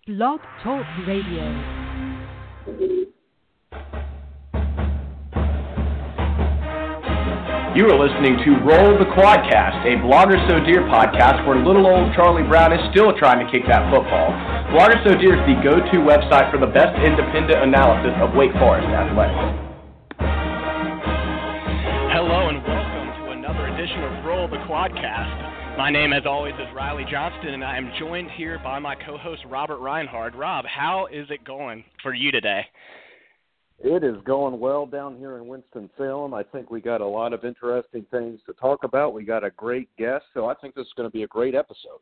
Blog Talk Radio. You are listening to Roll the Quadcast, a Blogger So Dear podcast where little old Charlie Brown is still trying to kick that football. Blogger So Dear is the go-to website for the best independent analysis of Wake Forest athletics. Hello and welcome to another edition of Roll the Quadcast. My name, as always, is Riley Johnston, and I am joined here by my co-host, Robert Reinhard. Rob, how is it going for you today? It is going well down here in Winston-Salem. I think we got a lot of interesting things to talk about. We got a great guest, so I think this is going to be a great episode.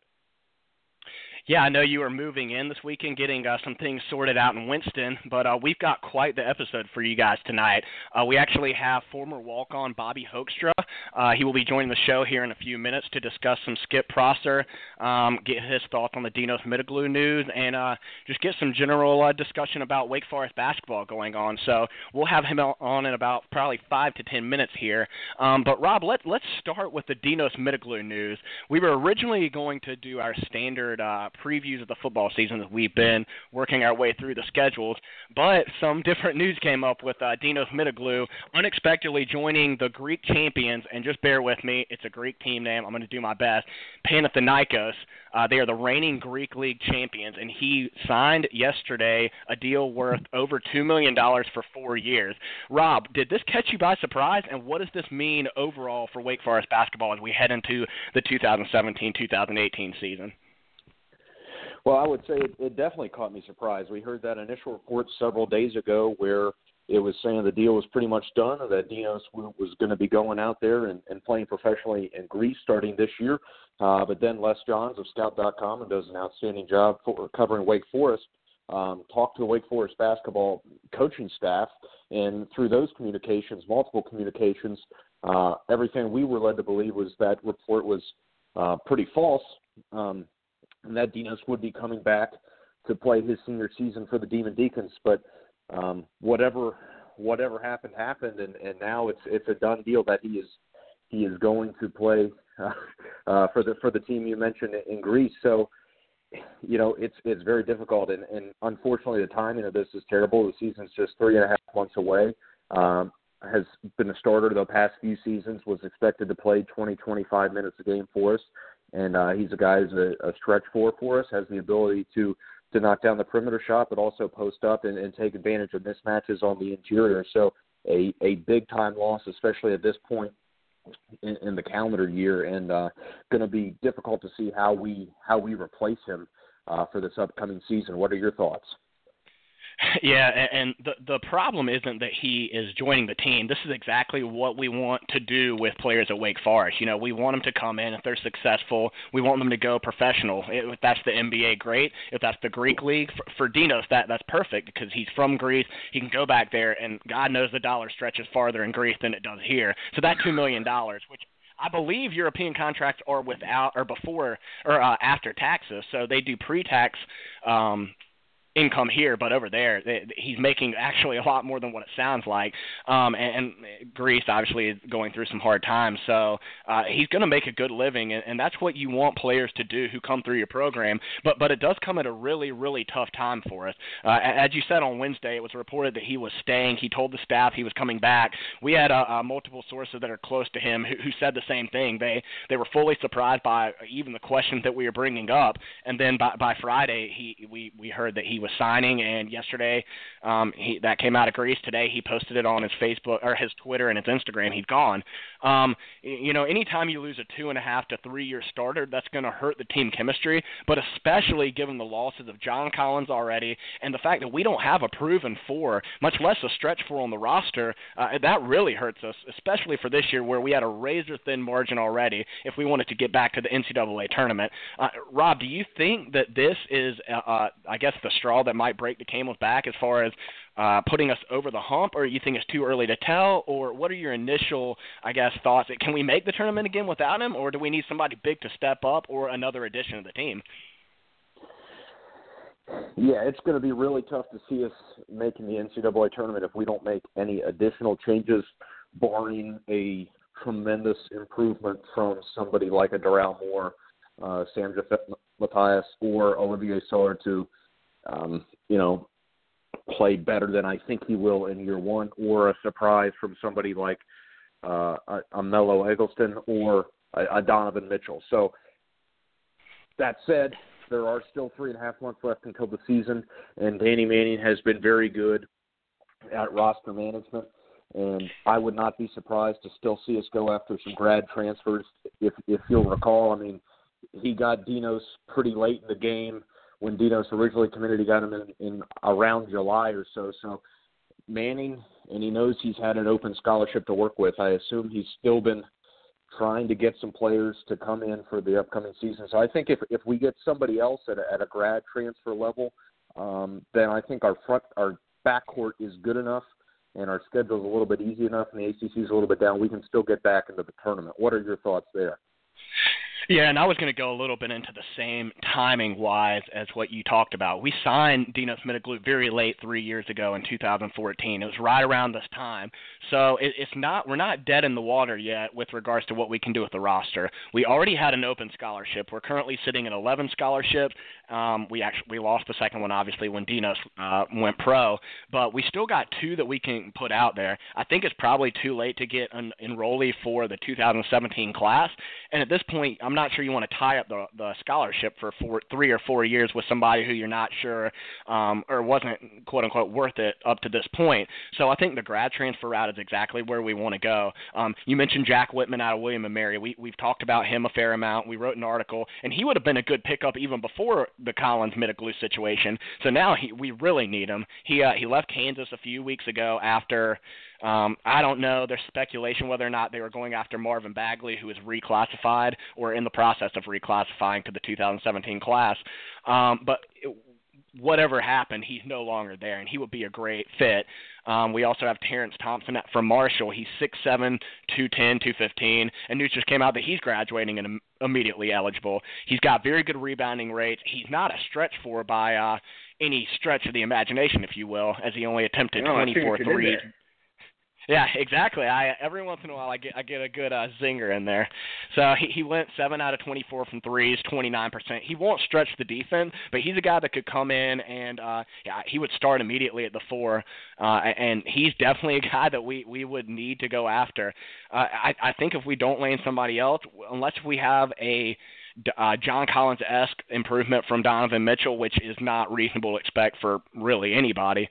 Yeah, I know you are moving in this weekend, getting some things sorted out in Winston, but we've got quite the episode for you guys tonight. We actually have former walk-on Bobby Hoekstra. He will be joining the show here in a few minutes to discuss some Skip Prosser, get his thoughts on the Dinos Mitoglou news, and just get some general discussion about Wake Forest basketball going on. So we'll have him on in about probably 5 to 10 minutes here. But Rob, let's start with the Dinos Mitoglou news. We were originally going to do our standard previews of the football season as we've been working our way through the schedules, but some different news came up with Dinos Mitoglou unexpectedly joining the Greek champions, and just bear with me, it's a Greek team name, I'm going to do my best, Panathinaikos. They are the reigning Greek League champions, and he signed yesterday a deal worth over $2 million for 4 years. Rob, did this catch you by surprise, and what does this mean overall for Wake Forest basketball as we head into the 2017-2018 season? Well, I would say it definitely caught me surprised. We heard that initial report several days ago where it was saying the deal was pretty much done and that Dinos was going to be going out there and playing professionally in Greece starting this year. But then Les Johns of Scout.com, and does an outstanding job for covering Wake Forest, talked to the Wake Forest basketball coaching staff, and through those communications, multiple communications, everything we were led to believe was that report was pretty false. And that Dinos would be coming back to play his senior season for the Demon Deacons. But whatever happened, and now it's a done deal that he is going to play for the team you mentioned in Greece. So, you know, it's very difficult, and unfortunately the timing of this is terrible. The season's just 3.5 months away. Has been a starter the past few seasons, was expected to play 20-25 minutes a game for us. And he's a guy who's a stretch four for us, has the ability to knock down the perimeter shot, but also post up and take advantage of mismatches on the interior. So a big-time loss, especially at this point in the calendar year, and going to be difficult to see how we replace him for this upcoming season. What are your thoughts? Yeah, and the problem isn't that he is joining the team. This is exactly what we want to do with players at Wake Forest. You know, we want them to come in. If they're successful, we want them to go professional. If that's the NBA, great. If that's the Greek League, for Dinos, that's perfect because he's from Greece. He can go back there, and God knows the dollar stretches farther in Greece than it does here. So that $2 million, which I believe European contracts are without or before or after taxes, so they do pre-tax income here, but over there he's making actually a lot more than what it sounds like, and Greece obviously is going through some hard times, so he's going to make a good living, and that's what you want players to do who come through your program, but it does come at a really, really tough time for us. As you said on Wednesday, it was reported that he was staying. He told the staff he was coming back. We had multiple sources that are close to him who said the same thing. They were fully surprised by even the questions that we were bringing up, and then by Friday we heard that he was signing, and yesterday that came out of Greece. Today he posted it on his Facebook or his Twitter and his Instagram. He's gone. You know, anytime you lose a 2.5 to 3 year starter, that's going to hurt the team chemistry, but especially given the losses of John Collins already and the fact that we don't have a proven four, much less a stretch four on the roster, that really hurts us, especially for this year where we had a razor-thin margin already if we wanted to get back to the NCAA tournament. Rob, do you think that this is, I guess, the straw that might break the camel's back as far as putting us over the hump, or you think it's too early to tell, or what are your initial, I guess, thoughts? Can we make the tournament again without him, or do we need somebody big to step up or another addition to the team? Yeah, it's going to be really tough to see us making the NCAA tournament if we don't make any additional changes, barring a tremendous improvement from somebody like a Darrell Moore, Sam Matthias, or Olivier Soler to play better than I think he will in year one, or a surprise from somebody like a Melo Eggleston or a Donovan Mitchell. So that said, there are still 3.5 months left until the season, and Danny Manning has been very good at roster management, and I would not be surprised to still see us go after some grad transfers. If you'll recall, I mean, he got Dinos pretty late in the game. When Dinos originally committed, he got him in around July or so. So Manning, and he knows he's had an open scholarship to work with. I assume he's still been trying to get some players to come in for the upcoming season. So I think if we get somebody else at a grad transfer level, then I think our backcourt is good enough and our schedule is a little bit easy enough and the ACC is a little bit down. We can still get back into the tournament. What are your thoughts there? Yeah, and I was going to go a little bit into the same timing-wise as what you talked about. We signed Dinos Mitoglou very late 3 years ago in 2014. It was right around this time. So we're not dead in the water yet with regards to what we can do with the roster. We already had an open scholarship. We're currently sitting at 11 scholarships. We lost the second one, obviously, when Dinos went pro. But we still got 2 that we can put out there. I think it's probably too late to get an enrollee for the 2017 class. And at this point, I'm not sure you want to tie up the scholarship for 3 or 4 years with somebody who you're not sure or wasn't, quote-unquote, worth it up to this point. So I think the grad transfer route is exactly where we want to go. You mentioned Jack Whitman out of William & Mary. We've talked about him a fair amount. We wrote an article, and he would have been a good pickup even before the Collins Mitoglou situation. So now we really need him. He left Kansas a few weeks ago after I don't know. There's speculation whether or not they were going after Marvin Bagley, who is reclassified or in the process of reclassifying to the 2017 class. But whatever happened, he's no longer there, and he would be a great fit. We also have Terrence Thompson from Marshall. He's 6'7", 210, 215, and news just came out that he's graduating and immediately eligible. He's got very good rebounding rates. He's not a stretch four by any stretch of the imagination, if you will, as he only attempted 24 threes. Yeah, exactly. Every once in a while I get a good zinger in there. So he went 7 out of 24 from threes, 29%. He won't stretch the defense, but he's a guy that could come in and he would start immediately at the 4, and he's definitely a guy that we would need to go after. I think if we don't land somebody else, unless we have a John Collins-esque improvement from Donovan Mitchell, which is not reasonable to expect for really anybody,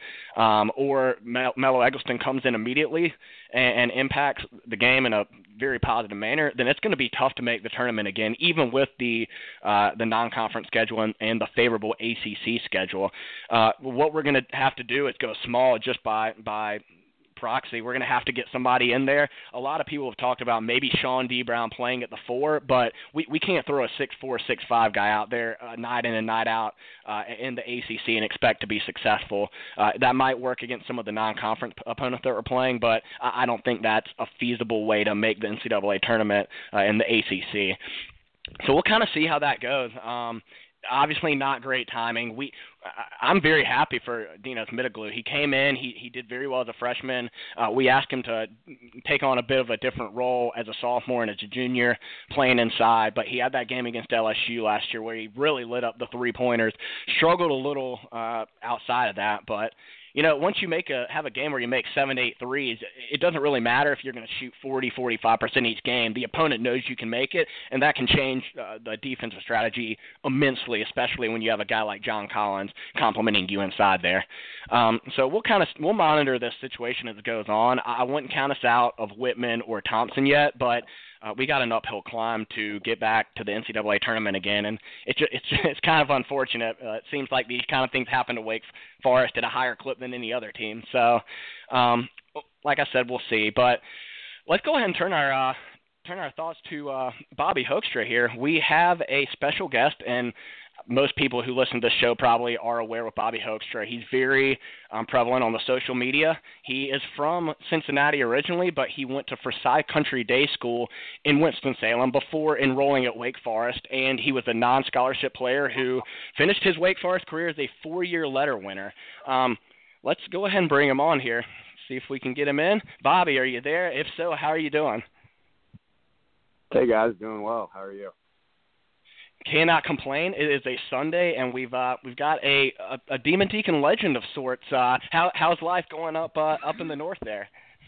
or Melo Eggleston comes in immediately and impacts the game in a very positive manner, then it's going to be tough to make the tournament again, even with the non-conference schedule and the favorable ACC schedule. What we're going to have to do is go small just by proxy. We're going to have to get somebody in there. A lot of people have talked about maybe Sean D. Brown playing at the 4, but we can't throw a 6'4", 6'5" guy out there night in and night out in the ACC and expect to be successful. That might work against some of the non-conference opponents that we're playing, but I don't think that's a feasible way to make the NCAA tournament in the ACC. So we'll kind of see how that goes. Obviously not great timing. I'm very happy for Dinos Mitoglou. He came in. He did very well as a freshman. We asked him to take on a bit of a different role as a sophomore and as a junior playing inside, but he had that game against LSU last year where he really lit up the three-pointers. Struggled a little outside of that, but once you have a game where you make 7-8 threes, it doesn't really matter if you're going to shoot 40-45% each game. The opponent knows you can make it, and that can change the defensive strategy immensely, especially when you have a guy like John Collins complimenting you inside there. So we'll monitor this situation as it goes on. I wouldn't count us out of Whitman or Thompson yet, but we got an uphill climb to get back to the NCAA tournament again, and it's kind of unfortunate. It seems like these kind of things happen to Wake Forest at a higher clip than any other team. So, like I said, we'll see. But let's go ahead and turn our thoughts to Bobby Hoekstra here. We have a special guest, and most people who listen to this show probably are aware of Bobby Hoekstra. He's very prevalent on the social media. He is from Cincinnati originally, but he went to Forsyth Country Day School in Winston-Salem before enrolling at Wake Forest, and he was a non-scholarship player who finished his Wake Forest career as a 4-year letter winner. Let's go ahead and bring him on here, see if we can get him in. Bobby, are you there? If so, how are you doing? Hey, guys. Doing well. How are you? Cannot complain. It is a Sunday, and we've got a Demon Deacon legend of sorts. How's life going up in the north there?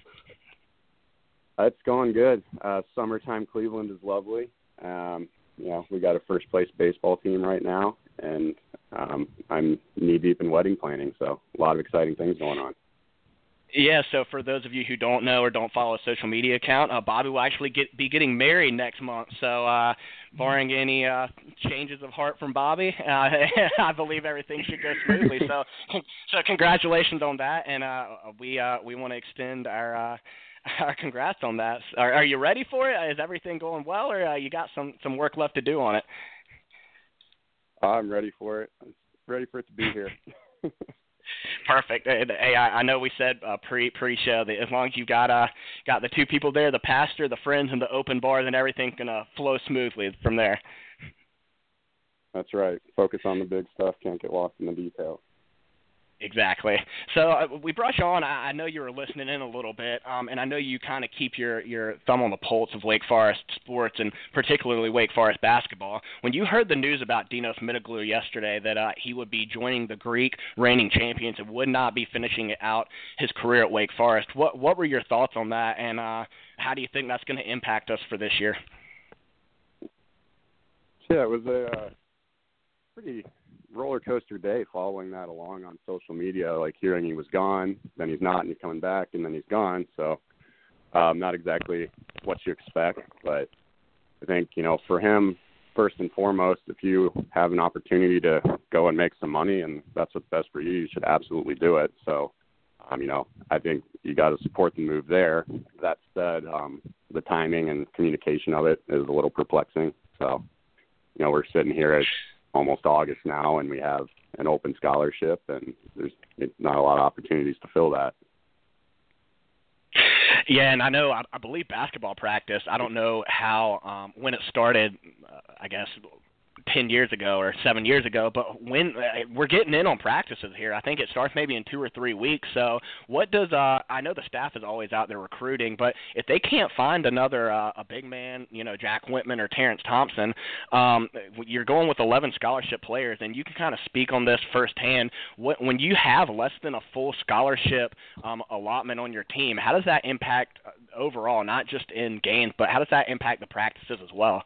It's going good. Summertime Cleveland is lovely. We got a first place baseball team right now, and I'm knee deep in wedding planning, so a lot of exciting things going on. Yeah, so for those of you who don't know or don't follow a social media account, Bobby will actually be getting married next month. So barring any changes of heart from Bobby, I believe everything should go smoothly. So congratulations on that, and we want to extend our congrats on that. Are you ready for it? Is everything going well, or you got some work left to do on it? I'm ready for it. I'm ready for it to be here. Perfect. Hey, I know we said pre-show that as long as you got the two people there, the pastor, the friends, and the open bar, then everything's gonna flow smoothly from there. That's right. Focus on the big stuff. Can't get lost in the details. Exactly. So we brought you on. I know you were listening in a little bit, and I know you kind of keep your thumb on the pulse of Wake Forest sports and particularly Wake Forest basketball. When you heard the news about Dinos Mitoglou yesterday that he would be joining the Greek reigning champions and would not be finishing out his career at Wake Forest, what were your thoughts on that, and how do you think that's going to impact us for this year? Yeah, it was a pretty roller coaster day following that along on social media, like hearing he was gone, then he's not, and he's coming back, and then he's gone. So not exactly what you expect, but I think, for him, first and foremost, if you have an opportunity to go and make some money and that's what's best for you, you should absolutely do it. So, I think you got to support the move there. That said, the timing and communication of it is a little perplexing. So, we're sitting here at almost August now, and we have an open scholarship, and there's not a lot of opportunities to fill that. Yeah, and I believe basketball practice, I don't know how, when it started, I guess 10 years ago or 7 years ago, but when we're getting in on practices here, I think it starts maybe in 2 or 3 weeks. So what does I know the staff is always out there recruiting, but if they can't find another a big man, Jack Whitman or Terrence Thompson, you're going with 11 scholarship players, and you can kind of speak on this firsthand. When you have less than a full scholarship allotment on your team, how does that impact overall, not just in games, but how does that impact the practices as well?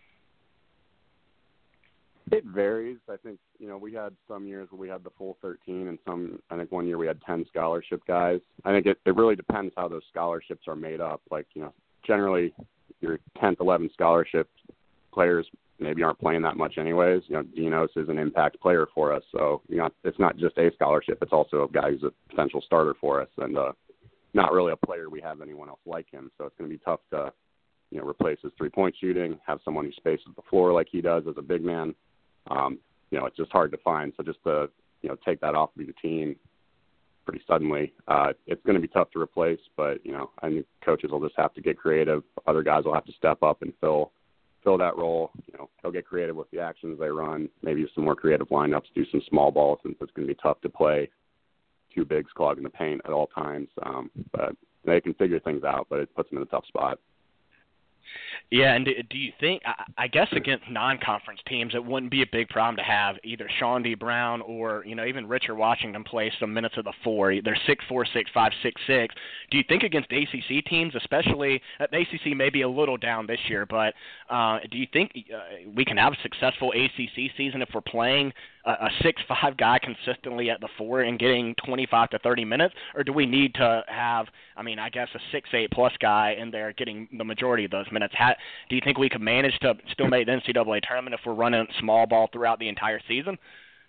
It varies. I think, we had some years where we had the full 13, and I think one year we had 10 scholarship guys. I think it really depends how those scholarships are made up. Like, generally your 10th, 11th scholarship players maybe aren't playing that much anyways. Dinos is an impact player for us. So, it's not just a scholarship. It's also a guy who's a potential starter for us, and not really a player we have anyone else like him. So it's going to be tough to, replace his three-point shooting, have someone who spaces the floor like he does as a big man. It's just hard to find. So just to, take that off of the team pretty suddenly, it's going to be tough to replace, but, I think coaches will just have to get creative. Other guys will have to step up and fill that role. They'll get creative with the actions they run, maybe some more creative lineups, do some small ball, since it's going to be tough to play two bigs clogging the paint at all times. But they can figure things out, but it puts them in a tough spot. Yeah, and do you think, I guess against non-conference teams, it wouldn't be a big problem to have either Sean D. Brown or, even Richard Washington play some minutes of the four. They're 6'4", 6'5", 6'6". Do you think against ACC teams, especially, the ACC may be a little down this year, but do you think we can have a successful ACC season if we're playing a 6'5" guy consistently at the four and getting 25 to 30 minutes, or do we need to have, I guess a 6'8" plus guy in there getting the majority of those minutes? Do you think we could manage to still make the NCAA tournament if we're running small ball throughout the entire season?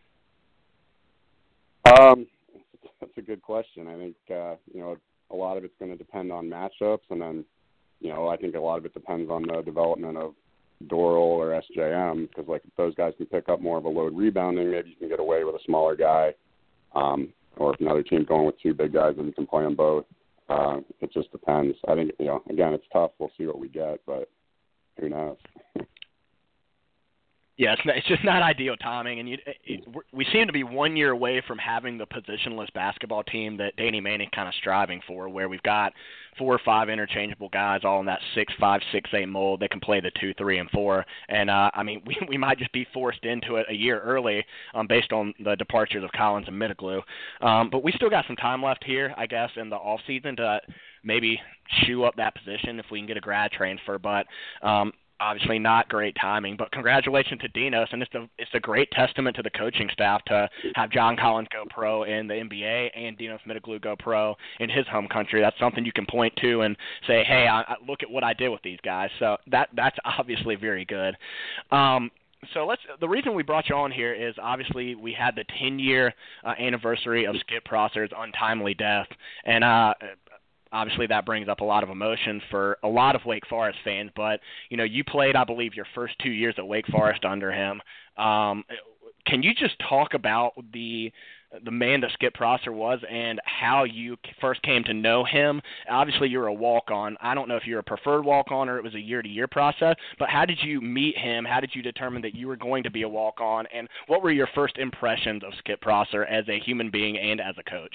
That's a good question. I think, a lot of it's going to depend on matchups, and then, I think a lot of it depends on the development of Doral or SJM, because if those guys can pick up more of a load rebounding, maybe you can get away with a smaller guy, or if another team's going with two big guys and you can play them both. It just depends. I think, again, it's tough. We'll see what we get, but who knows? Yeah, it's just not ideal timing, and we seem to be 1 year away from having the positionless basketball team that Danny Manning kind of striving for, where we've got 4 or 5 interchangeable guys all in that 6'5", 6'8" mold that can play the 2, 3, and 4. And I mean, we might just be forced into it a year early based on the departures of Collins and Middleglu. But we still got some time left here, I guess, in the off season to maybe shoe up that position if we can get a grad transfer. But obviously not great timing, but congratulations to Dinos, and it's a great testament to the coaching staff to have John Collins go pro in the NBA and Dinos Middleglu go pro in his home country. That's something you can point to and say, hey, I look at what I did with these guys. So that's obviously very good. So the reason we brought you on here is obviously we had the 10-year anniversary of Skip Prosser's untimely death, and obviously that brings up a lot of emotion for a lot of Wake Forest fans, but, you played, I believe, your first 2 years at Wake Forest under him. Can you just talk about the man that Skip Prosser was and how you first came to know him? Obviously, you're a walk-on. I don't know if you're a preferred walk-on or it was a year-to-year process, but how did you meet him? How did you determine that you were going to be a walk-on? And what were your first impressions of Skip Prosser as a human being and as a coach?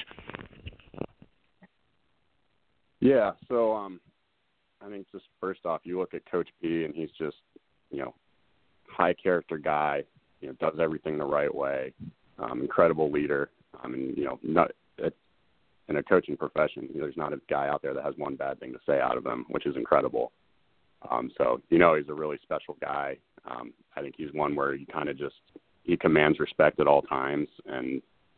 Yeah, so I think just first off, you look at Coach P, and he's just, high character guy, does everything the right way, incredible leader. Not in a coaching profession, there's not a guy out there that has one bad thing to say out of him, which is incredible. So he's a really special guy. I think he's one where he commands respect at all times, and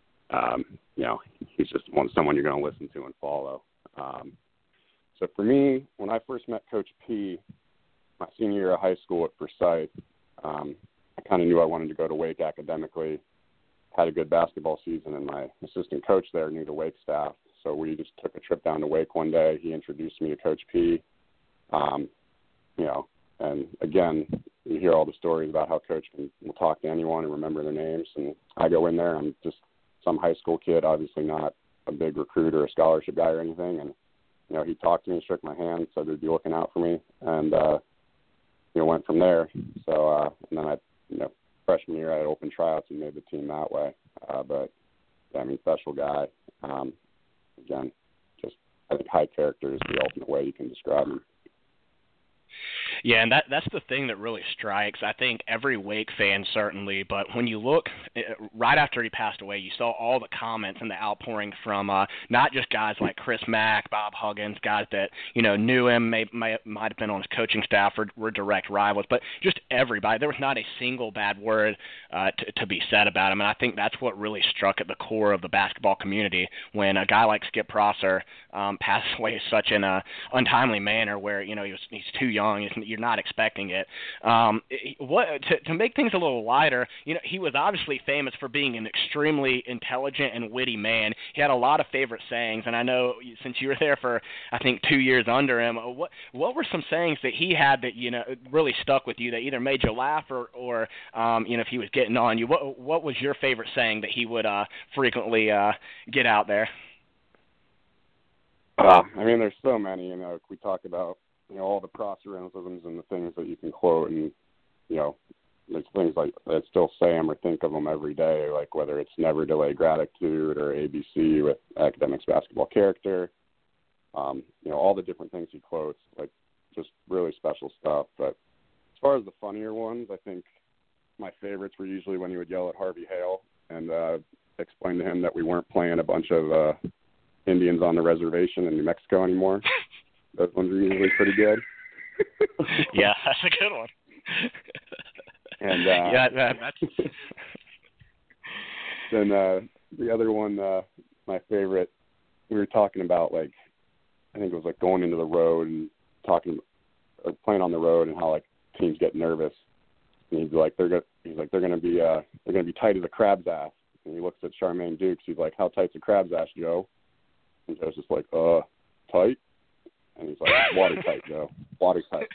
he's just someone you're going to listen to and follow. So for me, when I first met Coach P, my senior year of high school at Forsyth, I kind of knew I wanted to go to Wake academically, had a good basketball season, and my assistant coach there knew the Wake staff. So we just took a trip down to Wake one day. He introduced me to Coach P. And again, you hear all the stories about how Coach will talk to anyone and remember their names. And I go in there, I'm just some high school kid, obviously not a big recruit or a scholarship guy or anything. And he talked to me, shook my hand, said they'd be looking out for me, and went from there. So and then freshman year I had open tryouts and made the team that way. But special guy. Again, just I think high character is the ultimate way you can describe him. Yeah, and that's the thing that really strikes. I think every Wake fan certainly, but when you look right after he passed away, you saw all the comments and the outpouring from not just guys like Chris Mack, Bob Huggins, guys that knew him, might have been on his coaching staff or were direct rivals, but just everybody. There was not a single bad word to be said about him, and I think that's what really struck at the core of the basketball community when a guy like Skip Prosser passed away such an untimely manner, where he's too young. You're not expecting it. To make things a little lighter, he was obviously famous for being an extremely intelligent and witty man. He had a lot of favorite sayings, and I know since you were there for, I think, 2 years under him, what were some sayings that he had that really stuck with you that either made you laugh or if he was getting on you? What was your favorite saying that he would frequently get out there? There's so many. We talk about all the Prosserisms and the things that you can quote, and there's things like that still say them or think of them every day, like whether it's never delay gratitude or ABC with academics basketball character. All the different things he quotes, like just really special stuff. But as far as the funnier ones, I think my favorites were usually when he would yell at Harvey Hale and explain to him that we weren't playing a bunch of Indians on the reservation in New Mexico anymore. Those ones are usually pretty good. Yeah, that's a good one. And that's... Then the other one, my favorite, we were talking about, like, I think it was like going into the road and playing on the road and how like teams get nervous. And he's like, they're going to be tight as a crab's ass. And he looks at Charmaine Dukes. He's like, how tight's a crab's ass, Joe? And Joe's just like, tight. And he's like, watertight, Joe. Watertight.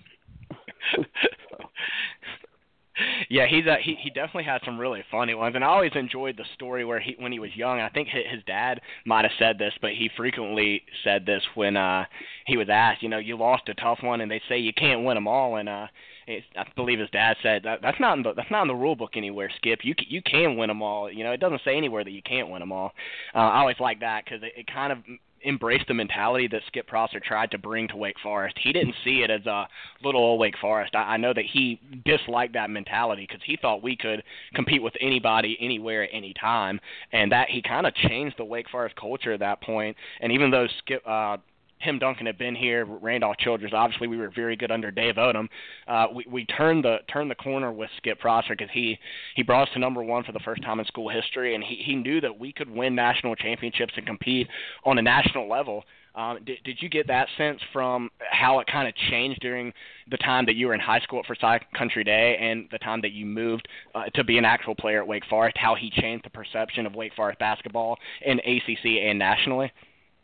Yeah, he definitely has some really funny ones, and I always enjoyed the story where when he was young, I think his dad might have said this, but he frequently said this when he was asked, you lost a tough one, and they say you can't win them all, and I believe his dad said that's not in the rule book anywhere, Skip. You can win them all. You know, it doesn't say anywhere that you can't win them all. I always like that because it kind of embraced the mentality that Skip Prosser tried to bring to Wake Forest. He didn't see it as a little old Wake Forest. I know that he disliked that mentality because he thought we could compete with anybody, anywhere, at any time, and that he kind of changed the Wake Forest culture at that point. And even though Tim Duncan had been here, Randolph Childress, obviously we were very good under Dave Odom. We turned the corner with Skip Prosser because he brought us to number one for the first time in school history, and he knew that we could win national championships and compete on a national level. Did you get that sense from how it kind of changed during the time that you were in high school at Forsyth Country Day and the time that you moved to be an actual player at Wake Forest, how he changed the perception of Wake Forest basketball in ACC and nationally?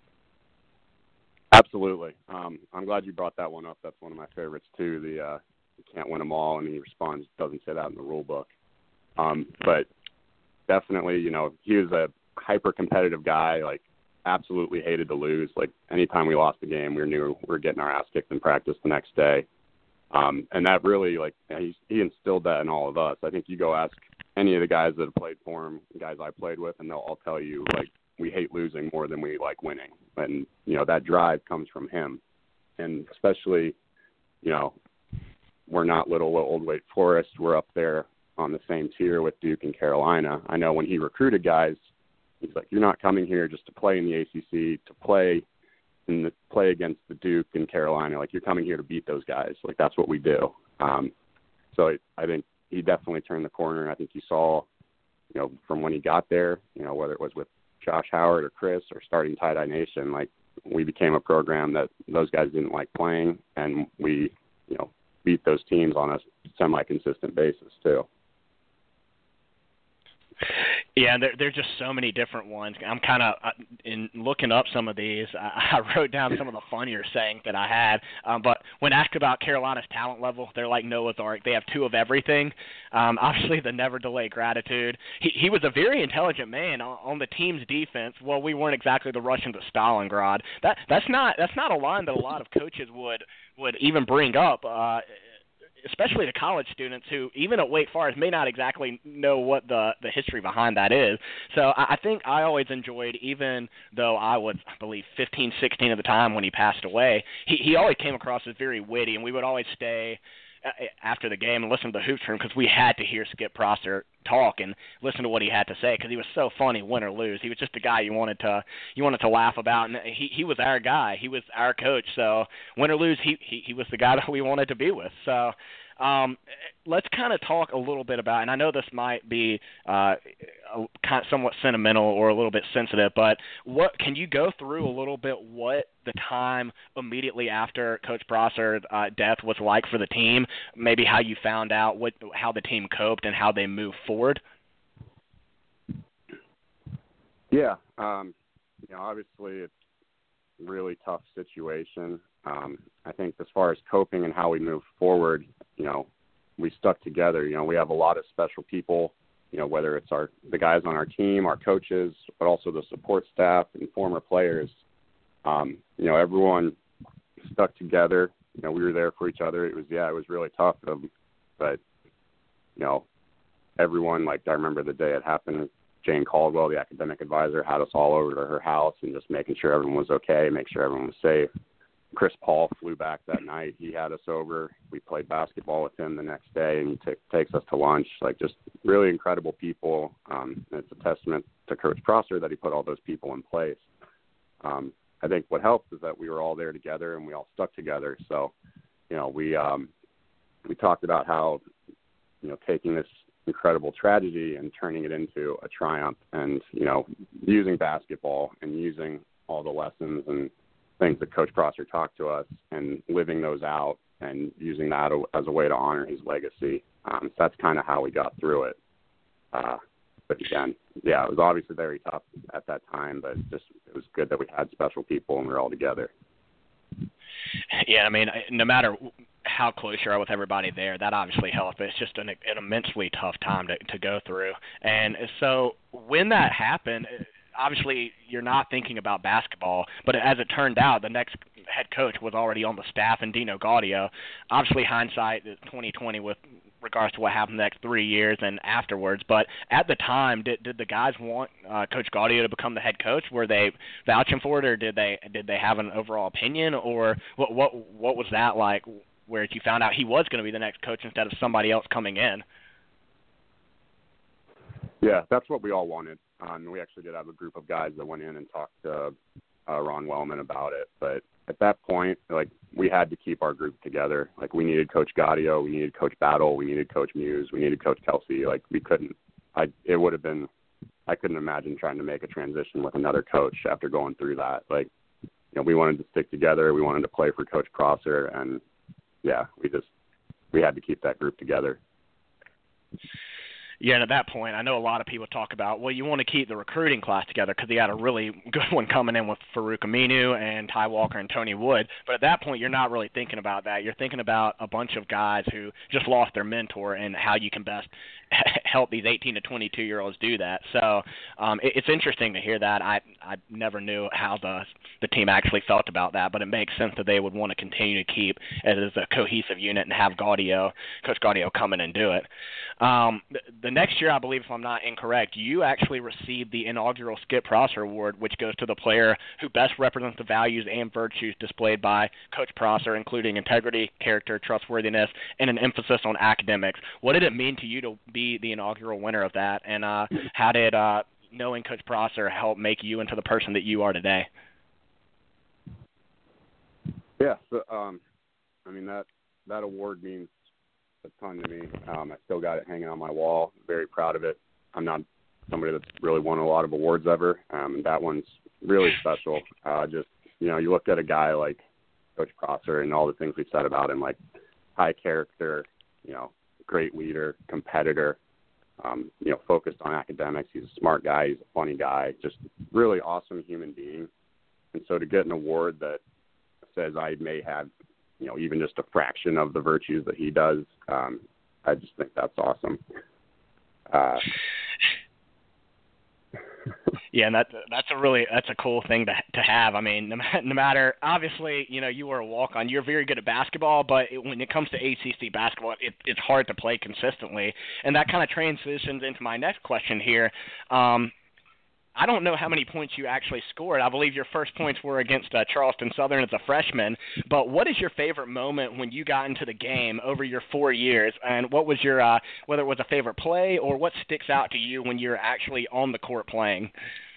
Absolutely. I'm glad you brought that one up. That's one of my favorites too. You can't win them all, and he responds, doesn't say that in the rule book. But definitely, you know, he was a hyper-competitive guy, like absolutely hated to lose. Like anytime we lost the game, we knew we were getting our ass kicked in practice the next day. And that really, like, he instilled that in all of us. I think you go ask any of the guys that have played for him, guys I played with, and they'll all tell you, like, we hate losing more than we like winning. And, you know, that drive comes from him. And especially, you know, we're not little old Wake Forest. We're up there on the same tier with Duke and Carolina. I know when he recruited guys, he's like, you're not coming here just to play in the ACC, to play against the Duke and Carolina. Like, you're coming here to beat those guys. Like, that's what we do. So I think he definitely turned the corner. I think you saw, you know, from when he got there, you know, whether it was with Josh Howard or Chris or starting Tie-Dye Nation, like, we became a program that those guys didn't like playing, and we, you know, beat those teams on a semi-consistent basis too. Yeah, there's just so many different ones. I'm kind of, in looking up some of these, I wrote down some of the funnier sayings that I had. But when asked about Carolina's talent level, they're like Noah's Ark. They have two of everything. Obviously, the never delay gratitude. He was a very intelligent man on the team's defense. Well, we weren't exactly the Russians of Stalingrad. That's not a line that a lot of coaches would even bring up. Especially to college students who, even at Wake Forest, may not exactly know what the history behind that is. So I think I always enjoyed, even though I was, I believe, 15, 16 at the time when he passed away, he always came across as very witty, and we would always stay after the game and listen to the Hoops Room because we had to hear Skip Prosser talk and listen to what he had to say because he was so funny, win or lose. He was just a guy you wanted to laugh about, and he was our guy. He was our coach. So win or lose, he was the guy that we wanted to be with. So let's kind of talk a little bit about, and I know this might be somewhat sentimental or a little bit sensitive, but what can you go through a little bit what the time immediately after Coach Prosser's death was like for the team, maybe how you found out how the team coped and how they moved forward? Yeah, you know, obviously it's a really tough situation. I think as far as coping and how we move forward, you know, we stuck together. You know, we have a lot of special people, you know, whether it's the guys on our team, our coaches, but also the support staff and former players. You know, everyone stuck together. You know, we were there for each other. It was really tough. But, you know, everyone, like, I remember the day it happened, Jane Caldwell, the academic advisor, had us all over to her house and just making sure everyone was okay, make sure everyone was safe. Chris Paul flew back that night. He had us over. We played basketball with him the next day, and he takes us to lunch. Like, just really incredible people. And it's a testament to Coach Prosser that he put all those people in place. I think what helped is that we were all there together and we all stuck together. So, you know, we talked about how, you know, taking this incredible tragedy and turning it into a triumph, and, you know, using basketball and using all the lessons and things that Coach Prosser talked to us and living those out and using that as a way to honor his legacy. So that's kind of how we got through it. But again, yeah, it was obviously very tough at that time, but it was good that we had special people and we were all together. Yeah, I mean, no matter how close you are with everybody there, that obviously helped. But it's just an immensely tough time to go through. And so when that happened, obviously you're not thinking about basketball, but as it turned out, the next head coach was already on the staff in Dino Gaudio. Obviously, hindsight is 2020 with regards to what happened the next 3 years and afterwards. But at the time, did the guys want Coach Gaudio to become the head coach? Were they vouching for it, or did they have an overall opinion, or what was that like, where you found out he was going to be the next coach instead of somebody else coming in? Yeah, that's what we all wanted. We actually did have a group of guys that went in and talked to Ron Wellman about it. But at that point, like, we had to keep our group together. Like, we needed Coach Gaudio, we needed Coach Battle, we needed Coach Muse, we needed Coach Kelsey. Like, we couldn't. It would have been. I couldn't imagine trying to make a transition with another coach after going through that. Like, we wanted to stick together. We wanted to play for Coach Prosser, and yeah, we had to keep that group together. Yeah, and at that point, I know a lot of people talk about, well, you want to keep the recruiting class together because you had a really good one coming in with Farouk Aminu and Ty Walker and Tony Wood. But at that point, you're not really thinking about that. You're thinking about a bunch of guys who just lost their mentor and how you can best help these 18 to 22-year-olds do that. So it's interesting to hear that. I never knew how the team actually felt about that, but it makes sense that they would want to continue to keep it as a cohesive unit and have Coach Gaudio come in and do it. The next year, I believe, if I'm not incorrect, you actually received the inaugural Skip Prosser Award, which goes to the player who best represents the values and virtues displayed by Coach Prosser, including integrity, character, trustworthiness, and an emphasis on academics. What did it mean to you to be the inaugural winner of that, and how did knowing Coach Prosser help make you into the person that you are today? Yeah, so, I mean, that award means a ton to me. I still got it hanging on my wall. Very proud of it. I'm not somebody that's really won a lot of awards ever, and that one's really special. Just, you look at a guy like Coach Prosser and all the things we've said about him, like high character, great leader, competitor, focused on academics. He's a smart guy. He's a funny guy, just really awesome human being. And so to get an award that says I may have, even just a fraction of the virtues that he does, I just think that's awesome. Yeah, and that's a cool thing to have. I mean, no matter, obviously, you were a walk-on. You're very good at basketball, but when it comes to ACC basketball, it's hard to play consistently. And that kind of transitions into my next question here. I don't know how many points you actually scored. I believe your first points were against Charleston Southern as a freshman. But what is your favorite moment when you got into the game over your 4 years? And what was your, whether it was a favorite play or what sticks out to you when you're actually on the court playing?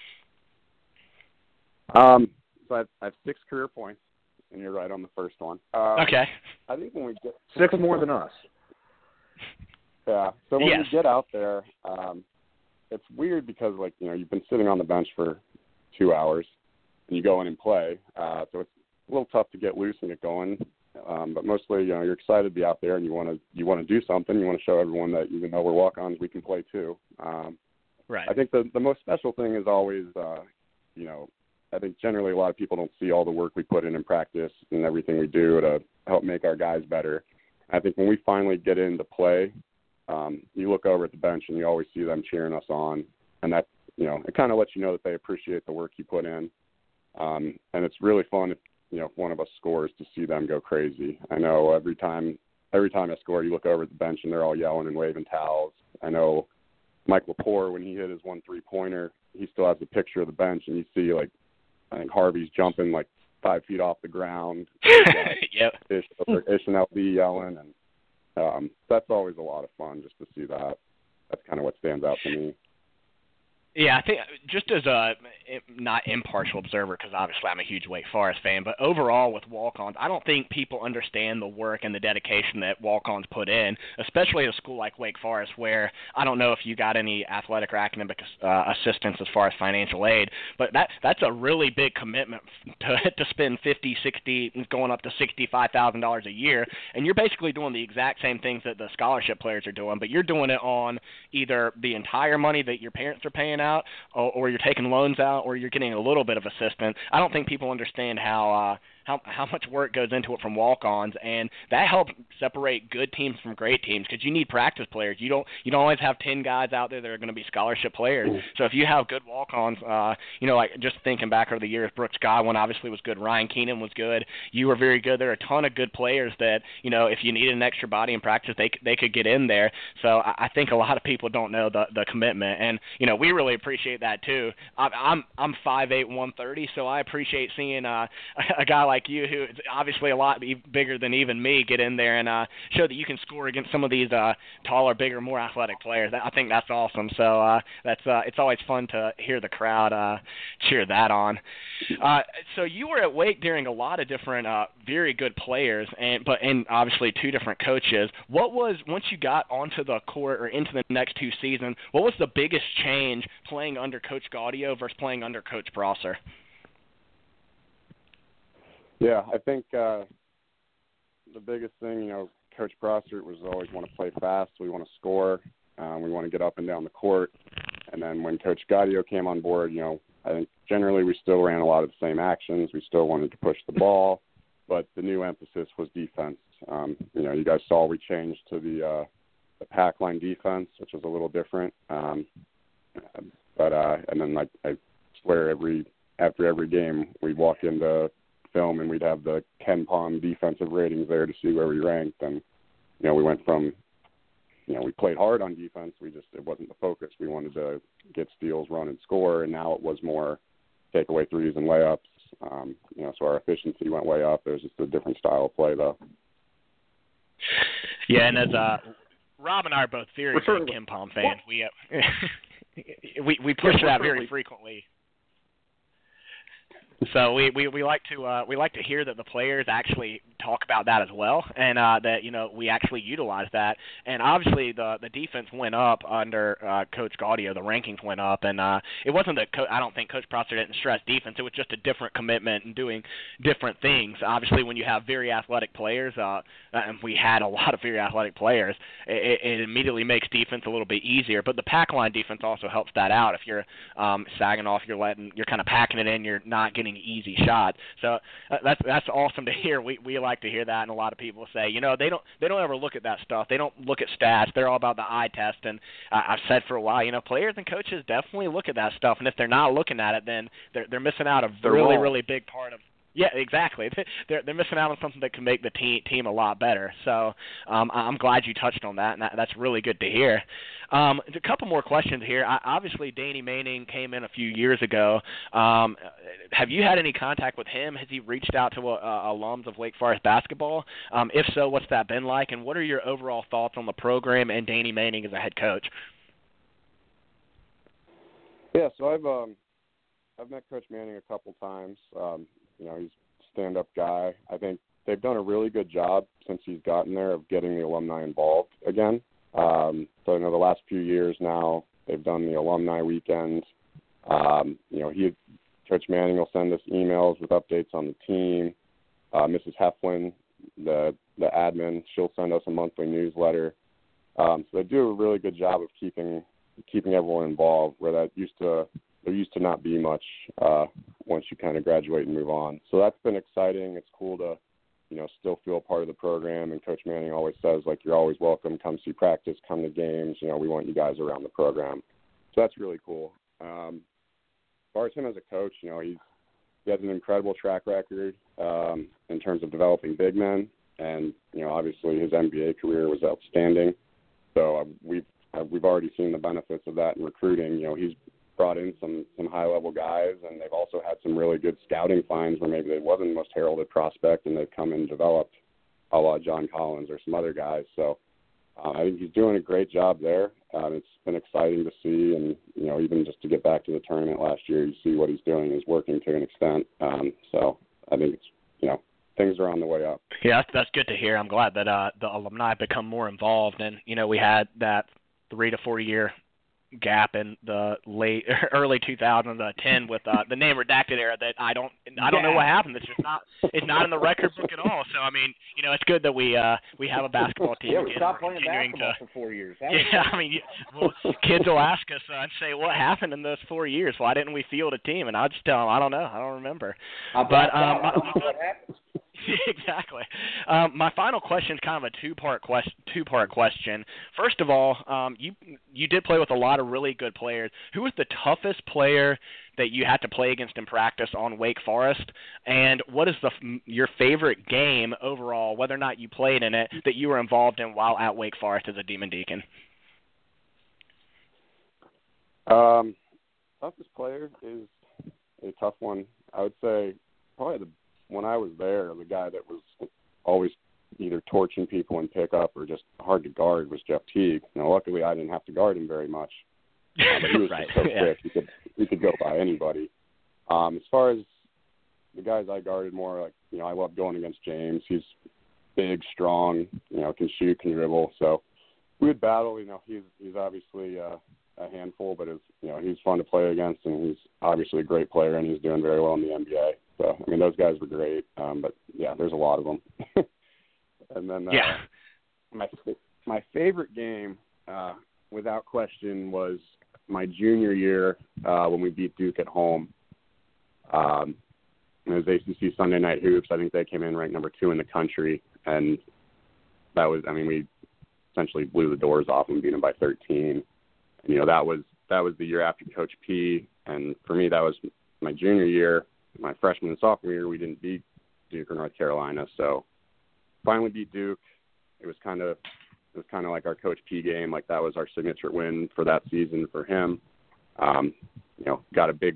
So I have 6 career points, and you're right on the first one. Okay. I think when we get 6 more than us. Yeah. So when Yes. we get out there, it's weird because, you've been sitting on the bench for 2 hours, and you go in and play. So it's a little tough to get loose and get going. But mostly, you're excited to be out there, and you want to do something. You want to show everyone that even though we're walk-ons, we can play too. Right. I think the most special thing is always, I think generally a lot of people don't see all the work we put in practice and everything we do to help make our guys better. I think when we finally get into play, you look over at the bench and you always see them cheering us on, and that, it kind of lets you know that they appreciate the work you put in. And it's really fun if one of us scores to see them go crazy. I know every time I score, you look over at the bench and they're all yelling and waving towels. I know Mike Lepore, when he hit his 1 3-pointer, he still has a picture of the bench, and you see, I think Harvey's jumping 5 feet off the ground. Yep. Ish and LB yelling, and that's always a lot of fun just to see that. That's kind of what stands out to me. Yeah, I think just as a not impartial observer, because obviously I'm a huge Wake Forest fan, but overall with walk-ons, I don't think people understand the work and the dedication that walk-ons put in, especially at a school like Wake Forest, where I don't know if you got any athletic or academic assistance as far as financial aid, but that's a really big commitment to spend $50, $60, going up to $65,000 a year, and you're basically doing the exact same things that the scholarship players are doing, but you're doing it on either the entire money that your parents are paying out, or you're taking loans out, or you're getting a little bit of assistance. I don't think people understand how how much work goes into it from walk-ons, and that helps separate good teams from great teams because you need practice players. You don't always have 10 guys out there that are going to be scholarship players. So if you have good walk-ons, like just thinking back over the years, Brooks Godwin obviously was good. Ryan Keenan was good. You were very good. There are a ton of good players that, if you needed an extra body in practice, they could get in there. So I think a lot of people don't know the commitment, and we really appreciate that too. I'm 5'8", 130, so I appreciate seeing a guy like you who is obviously a lot bigger than even me get in there and show that you can score against some of these taller, bigger, more athletic players. I think that's awesome. So it's always fun to hear the crowd cheer that on. So you were at Wake during a lot of different very good players, and obviously two different coaches. What was, once you got onto the court or into the next two seasons, what was the biggest change playing under Coach Gaudio versus playing under Coach Prosser? Yeah, I think the biggest thing, Coach Prosser was always want to play fast. We want to score. We want to get up and down the court. And then when Coach Gaudio came on board, I think generally we still ran a lot of the same actions. We still wanted to push the ball, but the new emphasis was defense. You guys saw we changed to the pack line defense, which was a little different. And then I swear after every game we'd walk into film and we'd have the Ken Pom defensive ratings there to see where we ranked. And, we went from, we played hard on defense. It wasn't the focus. We wanted to get steals, run, and score. And now it was more takeaway threes and layups. So our efficiency went way up. It was just a different style of play, though. Yeah, and as Rob and I are both very big Ken Pom fans. We push that very frequently. So we like to hear that the players actually talk about that as well, and that we actually utilize that. And obviously the defense went up under Coach Gaudio. The rankings went up, and it wasn't that I don't think Coach Prosser didn't stress defense. It was just a different commitment and doing different things. Obviously, when you have very athletic players, and we had a lot of very athletic players, it immediately makes defense a little bit easier. But the pack line defense also helps that out. If you're sagging off, you're kind of packing it in, you're not getting easy shots. So that's awesome to hear. We like to hear that, and a lot of people say, they don't ever look at that stuff. They don't look at stats. They're all about the eye test. And I've said for a while, players and coaches definitely look at that stuff. And if they're not looking at it, then they're missing out a really big part of. Yeah, exactly. They're missing out on something that can make the team a lot better. So I'm glad you touched on that, and that's really good to hear. A couple more questions here. Obviously, Danny Manning came in a few years ago. Have you had any contact with him? Has he reached out to alums of Wake Forest basketball? If so, what's that been like? And what are your overall thoughts on the program and Danny Manning as a head coach? Yeah, so I've met Coach Manning a couple times. He's a stand-up guy. I think they've done a really good job since he's gotten there of getting the alumni involved again. So the last few years now, they've done the alumni weekends. Coach Manning will send us emails with updates on the team. Mrs. Heflin, the admin, she'll send us a monthly newsletter. So they do a really good job of keeping everyone involved, where there used to not be much once you kind of graduate and move on. So that's been exciting. It's cool to, still feel part of the program. And Coach Manning always says, you're always welcome. Come see practice, come to games. We want you guys around the program. So that's really cool. As far as him as a coach, he has an incredible track record in terms of developing big men. And, obviously his NBA career was outstanding. So we've already seen the benefits of that in recruiting. He's brought in some high-level guys, and they've also had some really good scouting finds where maybe they wasn't the most heralded prospect, and they've come and developed, a la John Collins or some other guys. So I think he's doing a great job there. It's been exciting to see, and, even just to get back to the tournament last year, you see what he's doing is working to an extent. So I think it's, things are on the way up. Yeah, that's good to hear. I'm glad that the alumni become more involved, and, we had that 3 to 4 year gap in the early 2010 with the name redacted era that I don't know what happened. It's not in the record book at all. So I mean, it's good that we have a basketball team. Yeah, we stopped playing basketball for 4 years. I mean, kids will ask us and say, what happened in those 4 years? Why didn't we field a team? And I'll just tell them, I don't know. I don't remember. What happened? Exactly. My final question is kind of a two-part question. First of all, you did play with a lot of really good players. Who was the toughest player that you had to play against in practice on Wake Forest? And what is your favorite game overall, whether or not you played in it, that you were involved in while at Wake Forest as a Demon Deacon? Toughest player is a tough one. I would say probably when I was there, the guy that was always either torching people in pickup or just hard to guard was Jeff Teague. Luckily I didn't have to guard him very much. But he was right. just so quick. He could go by anybody. As far as the guys I guarded more, I love going against James. He's big, strong, can shoot, can dribble. So we would battle. He's obviously a handful, but he's fun to play against, and he's obviously a great player, and he's doing very well in the NBA. So, I mean, those guys were great. But, yeah, there's a lot of them. And then my favorite game, without question, was my junior year when we beat Duke at home. It was ACC Sunday Night Hoops. I think they came in ranked number 2 in the country. And we essentially blew the doors off and beat them by 13. And, that was the year after Coach P. And for me, that was my junior year. My freshman and sophomore year, we didn't beat Duke or North Carolina. So finally beat Duke. It was kind of like our Coach P game. Like that was our signature win for that season for him. Got a big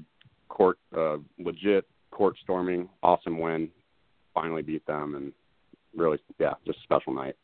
legit court storming, awesome win. Finally beat them, and really, just a special night.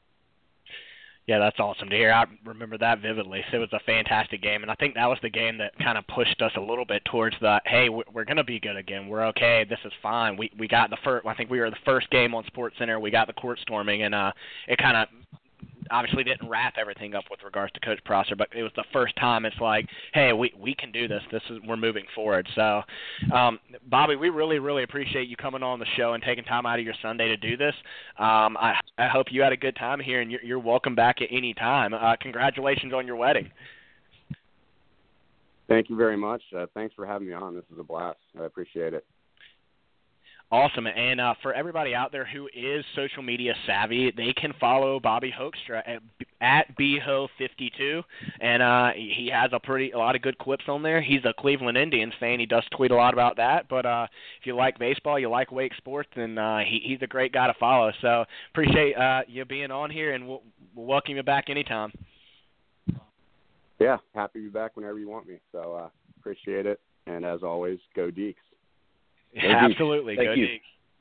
Yeah, that's awesome to hear. I remember that vividly. So it was a fantastic game, and I think that was the game that kind of pushed us a little bit towards the, hey, we're going to be good again. We're okay. This is fine. We got the first. I think we were the first game on SportsCenter. We got the court storming, and it kind of obviously didn't wrap everything up with regards to Coach Prosser, but it was the first time it's like, hey, we can do this. We're moving forward. So, Bobby, we really, really appreciate you coming on the show and taking time out of your Sunday to do this. I hope you had a good time here, and you're welcome back at any time. Congratulations on your wedding. Thank you very much. Thanks for having me on. This is a blast. I appreciate it. Awesome. And for everybody out there who is social media savvy, they can follow Bobby Hoekstra at BHO52. And he has a lot of good clips on there. He's a Cleveland Indians fan. He does tweet a lot about that. But if you like baseball, you like Wake sports, then he's a great guy to follow. So appreciate you being on here, and we'll welcome you back anytime. Yeah, happy to be back whenever you want me. So appreciate it. And as always, go Deeks. Absolutely. Go Deeks.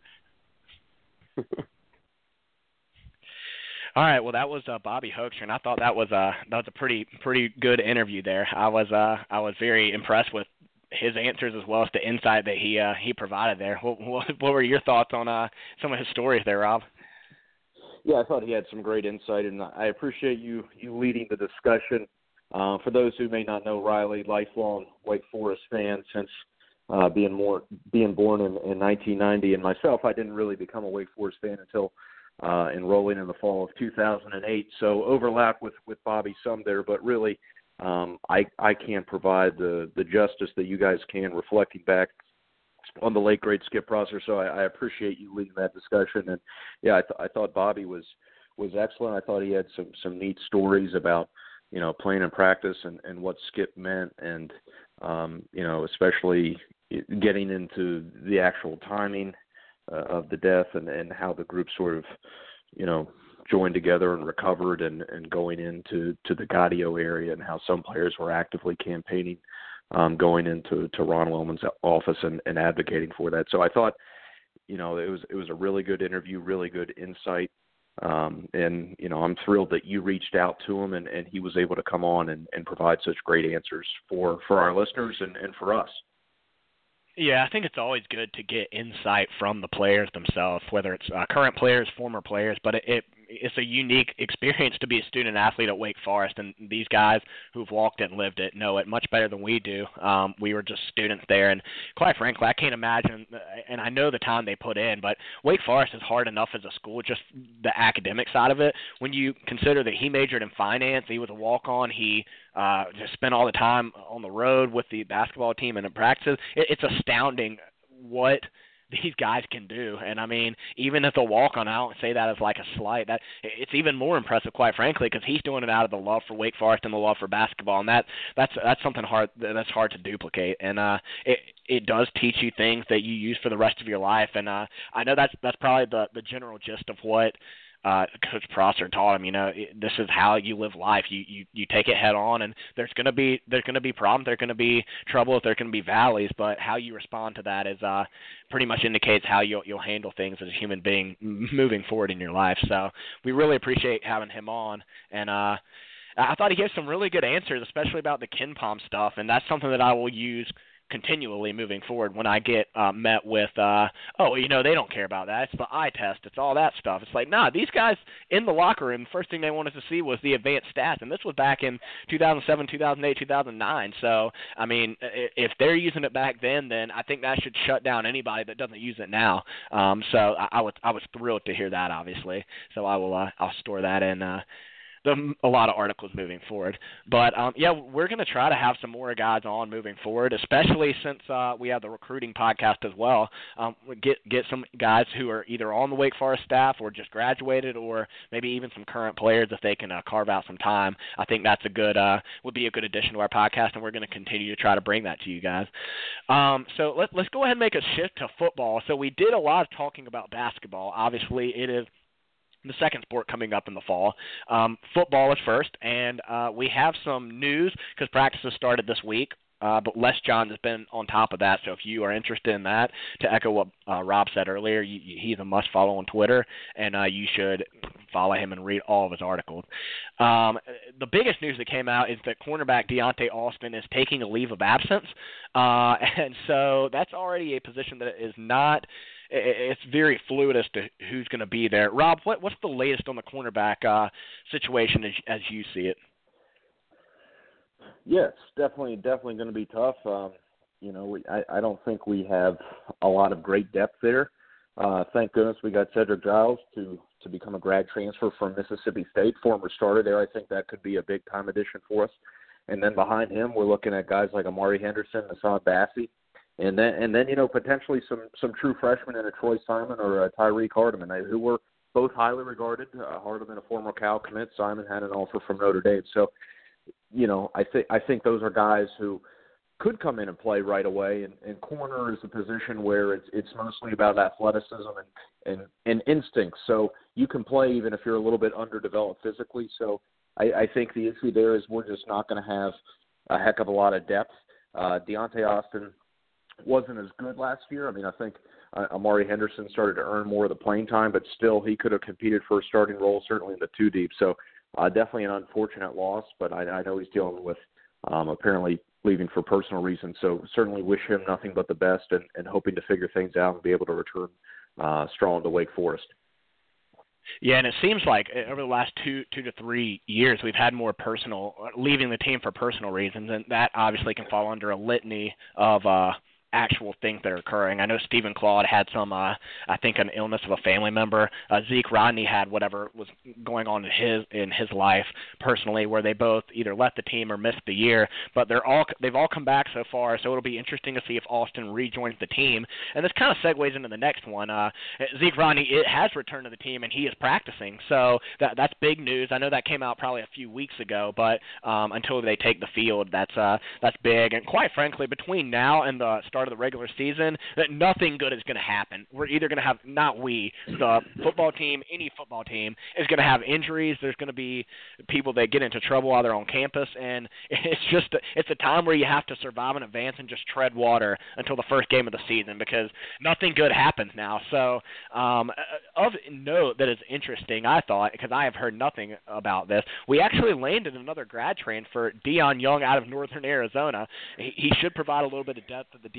All right. Well, that was Bobby Hoekstra, and I thought that was a pretty good interview there. I was very impressed with his answers as well as the insight that he provided there. What were your thoughts on some of his stories there, Rob? Yeah, I thought he had some great insight, and I appreciate you leading the discussion. For those who may not know Riley, lifelong Wake Forest fan since being born in 1990, and myself, I didn't really become a Wake Forest fan until enrolling in the fall of 2008. So overlap with Bobby some there, but really I can't provide the justice that you guys can reflecting back on the late great Skip Prosser. So I appreciate you leading that discussion. And yeah, I thought Bobby was excellent. I thought he had some neat stories about playing in practice and what Skip meant, and especially getting into the actual timing of the death and how the group sort of, joined together and recovered and going into the Gaudio area, and how some players were actively campaigning going into Ron Wellman's office and advocating for that. So I thought, it was a really good interview, really good insight. And I'm thrilled that you reached out to him and he was able to come on and provide such great answers for our listeners and for us. Yeah, I think it's always good to get insight from the players themselves, whether it's current players, former players, but it's a unique experience to be a student athlete at Wake Forest, and these guys who've walked it and lived it know it much better than we do. We were just students there, and quite frankly, I can't imagine, and I know the time they put in, but Wake Forest is hard enough as a school, just the academic side of it. When you consider that he majored in finance, he was a walk-on, he just spent all the time on the road with the basketball team and in practices, it's astounding what these guys can do. And I mean, even as a walk-on, I don't say that as like a slight. That it's even more impressive, quite frankly, because he's doing it out of the love for Wake Forest and the love for basketball, and that's something that's hard to duplicate. And it does teach you things that you use for the rest of your life. And I know that's probably the general gist of what Coach Prosser taught him. This is how you live life. You take it head on, and there's gonna be problems, there's gonna be trouble, there's gonna be valleys, but how you respond to that is pretty much indicates how you'll handle things as a human being moving forward in your life. So we really appreciate having him on, and I thought he gave some really good answers, especially about the KenPom stuff, and that's something that I will use continually moving forward when I get met with, they don't care about that. It's the eye test. It's all that stuff. It's like, nah, these guys in the locker room, the first thing they wanted to see was the advanced stats, and this was back in 2007, 2008, 2009. So, I mean, if they're using it back then I think that should shut down anybody that doesn't use it now. So I was thrilled to hear that, obviously. So I'll store that in a lot of articles moving forward. But, we're going to try to have some more guys on moving forward, especially since we have the recruiting podcast as well. Get some guys who are either on the Wake Forest staff or just graduated, or maybe even some current players if they can carve out some time. I think that's would be a good addition to our podcast, and we're going to continue to try to bring that to you guys. So let's go ahead and make a shift to football. So we did a lot of talking about basketball. Obviously, it is the second sport coming up in the fall. Football is first, and we have some news because practices started this week. But Les Johns has been on top of that, so if you are interested in that, to echo what Rob said earlier, he's a must-follow on Twitter, and you should follow him and read all of his articles. The biggest news that came out is that cornerback Deontay Austin is taking a leave of absence, and so that's already a position that is not – it's very fluid as to who's going to be there. Rob, what's the latest on the cornerback situation as you see it? Yes, definitely going to be tough. I don't think we have a lot of great depth there. Thank goodness we got Cedric Giles to become a grad transfer from Mississippi State, former starter there. I think that could be a big-time addition for us. And then behind him, we're looking at guys like Amari Henderson, Hassan Bassi, and then potentially some true freshmen in a Troy Simon or a Tyreek Hardeman, who were both highly regarded. Hardeman, a former Cal commit. Simon had an offer from Notre Dame. So, I think those are guys who could come in and play right away. And corner is a position where it's mostly about athleticism and instinct. So you can play even if you're a little bit underdeveloped physically. So I think the issue there is we're just not going to have a heck of a lot of depth. Deontay Austin wasn't as good last year. I mean, I think Amari Henderson started to earn more of the playing time, but still he could have competed for a starting role, certainly in the two deep. So definitely an unfortunate loss, but I know he's dealing with apparently leaving for personal reasons. So certainly wish him nothing but the best and hoping to figure things out and be able to return strong to Wake Forest. Yeah, and it seems like over the last 2 to 3 years, we've had more leaving the team for personal reasons, and that obviously can fall under a litany of actual things that are occurring. I know Stephen Claude had some, I think, an illness of a family member. Zeke Rodney had whatever was going on in his life personally, where they both either left the team or missed the year. But they've all come back so far, so it'll be interesting to see if Austin rejoins the team. And this kind of segues into the next one. Zeke Rodney has returned to the team, and he is practicing, so that's big news. I know that came out probably a few weeks ago, but until they take the field, that's big. And quite frankly, between now and the start of the regular season, that nothing good is going to happen. We're either going to have, the football team, any football team is going to have injuries. There's going to be people that get into trouble while they're on campus, and it's a time where you have to survive and advance and just tread water until the first game of the season, because nothing good happens now. So of note that is interesting, I thought, because I have heard nothing about this, we actually landed another grad transfer, Deion Young, out of Northern Arizona. He should provide a little bit of depth at the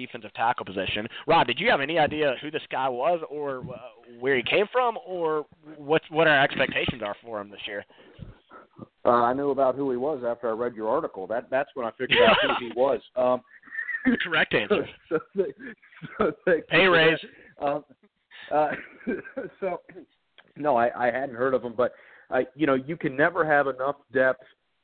defensive tackle position. Rob, did you have any idea who this guy was or where he came from, or what our expectations are for him this year? I knew about who he was after I read your article. That's when I figured out who he was. Correct answer. Pay raise. So, no, I hadn't heard of him, but you can never have enough depth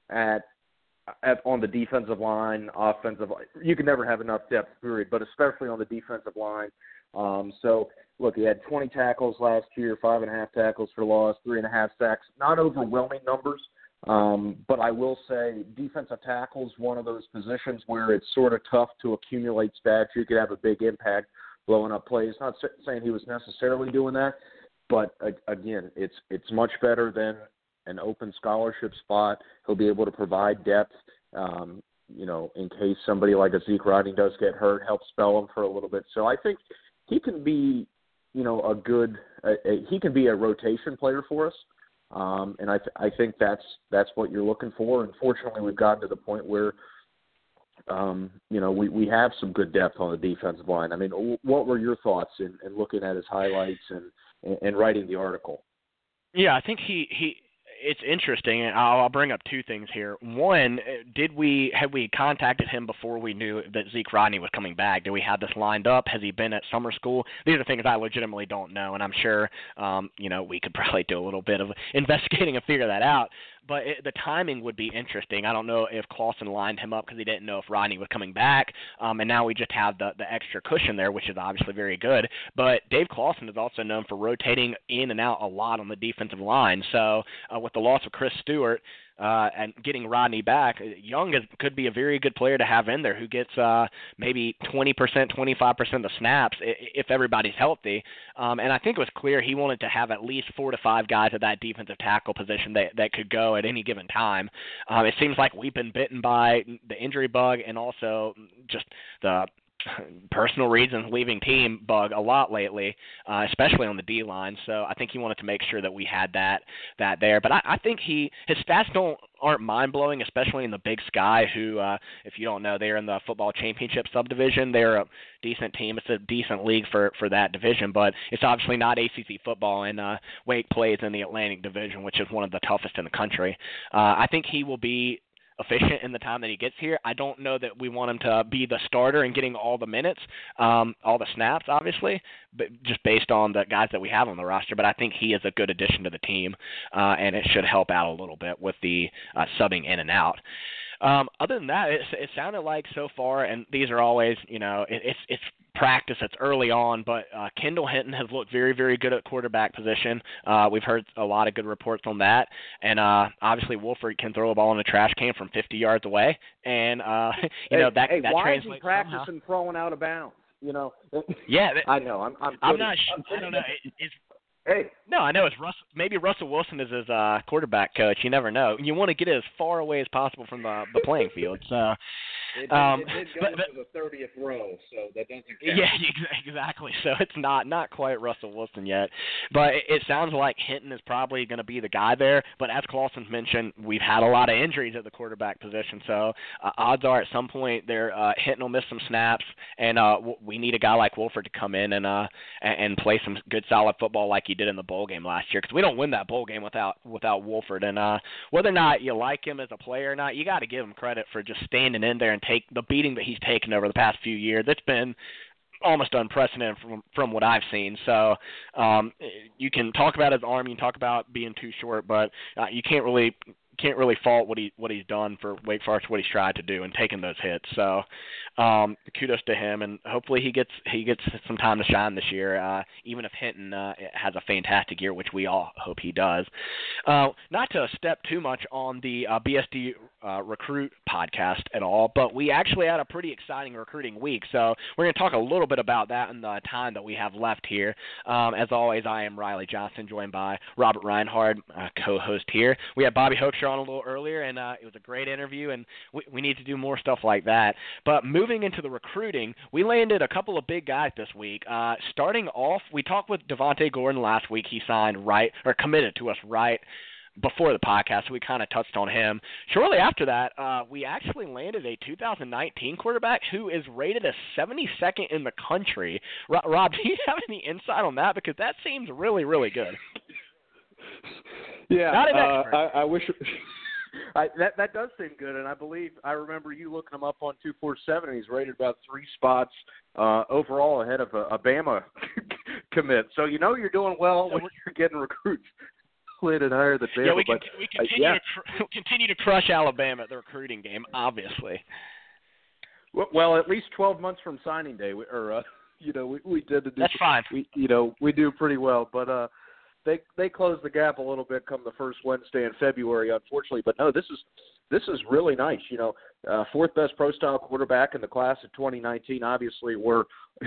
on the defensive line, offensive line. You can never have enough depth, period, but especially on the defensive line. So, look, he had 20 tackles last year, 5.5 tackles for loss, 3.5 sacks. Not overwhelming numbers, but I will say defensive tackle is one of those positions where it's sort of tough to accumulate stats. You could have a big impact blowing up plays. Not saying he was necessarily doing that, but, again, it's much better than an open scholarship spot. He'll be able to provide depth, in case somebody like a Zeke Rodney does get hurt, help spell him for a little bit. So I think he can be, he can be a rotation player for us. And I think that's what you're looking for. Unfortunately, we've gotten to the point where, we have some good depth on the defensive line. I mean, what were your thoughts in looking at his highlights and writing the article? Yeah, I think it's interesting, and I'll bring up two things here. One, had we contacted him before we knew that Zeke Rodney was coming back? Did we have this lined up? Has he been at summer school? These are things I legitimately don't know, and I'm sure, we could probably do a little bit of investigating and figure that out. But the timing would be interesting. I don't know if Clawson lined him up because he didn't know if Rodney was coming back, and now we just have the extra cushion there, which is obviously very good. But Dave Clawson is also known for rotating in and out a lot on the defensive line. So with the loss of Chris Stewart and getting Rodney back, Young could be a very good player to have in there who gets maybe 20%, 25% of the snaps if everybody's healthy. And I think it was clear he wanted to have at least 4 to 5 guys at that defensive tackle position that could go at any given time. It seems like we've been bitten by the injury bug and also just the personal reasons leaving team bug a lot lately, especially on the D-line. So I think he wanted to make sure that we had that there. But I think his stats aren't mind-blowing, especially in the Big Sky, who, if you don't know, they're in the football championship subdivision. They're a decent team. It's a decent league for that division, but it's obviously not ACC football, and Wake plays in the Atlantic Division, which is one of the toughest in the country. I think he will be efficient in the time that he gets here. I don't know that we want him to be the starter and getting all the minutes, all the snaps, obviously, but just based on the guys that we have on the roster. But I think he is a good addition to the team, and it should help out a little bit with the subbing in and out. Other than that, it sounded like so far, and these are always, it's practice, it's early on, but Kendall Hinton has looked very, very good at quarterback position. We've heard a lot of good reports on that, and obviously Wolford can throw a ball in the trash can from 50 yards away, and that why translates is he practicing somehow. throwing out of bounds? Yeah, I know. I'm not sure. I don't know. Hey. No, I know it's maybe Russell Wilson is his quarterback coach. You never know. You want to get it as far away as possible from the playing field. So, it did go to the 30th row, so that doesn't count. Yeah, exactly. So it's not quite Russell Wilson yet, but it sounds like Hinton is probably going to be the guy there. But as Clawson's mentioned, we've had a lot of injuries at the quarterback position, so odds are at some point Hinton will miss some snaps, and we need a guy like Wolford to come in and play some good solid football like he did in the bowl game last year, because we don't win that bowl game without Wolford. And whether or not you like him as a player or not, you got to give him credit for just standing in there and take the beating that he's taken over the past few years. It's been almost unprecedented from what I've seen. So you can talk about his arm, you can talk about being too short, but you can't really fault what he's done for Wake Forest, what he's tried to do, and taking those hits. So kudos to him, and hopefully he gets some time to shine this year, even if Hinton has a fantastic year, which we all hope he does. Not to step too much on the BSD Recruit podcast at all, but we actually had a pretty exciting recruiting week, so we're going to talk a little bit about that in the time that we have left here. As always, I am Riley Johnson, joined by Robert Reinhard, co-host here. We had Bobby Hoekstra on a little earlier, and it was a great interview, and we need to do more stuff like that. But moving into the recruiting, we landed a couple of big guys this week. Starting off, we talked with Devontae Gordon last week. He signed committed to us right before the podcast, so we kind of touched on him. Shortly after that, we actually landed a 2019 quarterback who is rated as 72nd in the country. Rob, do you have any insight on that? Because that seems really, really good. Yeah, not an expert. I wish that does seem good, and I remember you looking him up on 247, and he's rated about 3 spots overall ahead of a Bama commit. So you know you're doing well when you're getting recruits slated higher than Bama. Yeah, we continue to crush Alabama at the recruiting game, obviously. Well, at least 12 months from signing day, we did. That's fine. We do pretty well, but. They closed the gap a little bit come the first Wednesday in February, unfortunately. But no, this is really nice. 4th best pro style quarterback in the class of 2019. Obviously, we're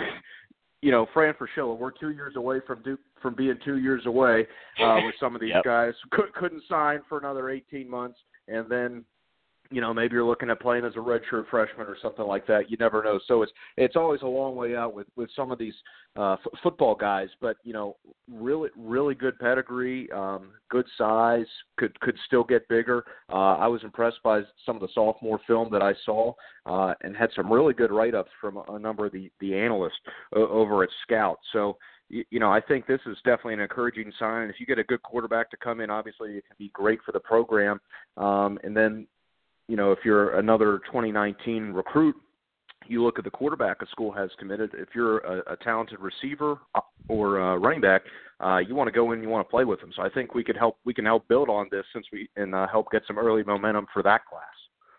Fran Fraschilla, we're 2 years away from being 2 years away with some of these guys. Couldn't sign for another 18 months, and then. Maybe you're looking at playing as a redshirt freshman or something like that. You never know. So it's always a long way out with some of these football guys. But really really good pedigree, good size, could still get bigger. I was impressed by some of the sophomore film that I saw, and had some really good write-ups from a number of the analysts over at Scout. So. I think this is definitely an encouraging sign. If you get a good quarterback to come in, obviously it can be great for the program. And then. If you're another 2019 recruit, you look at the quarterback a school has committed. If you're a talented receiver or a running back, you want to go in, you want to play with them. So I think we can help build on this and help get some early momentum for that class.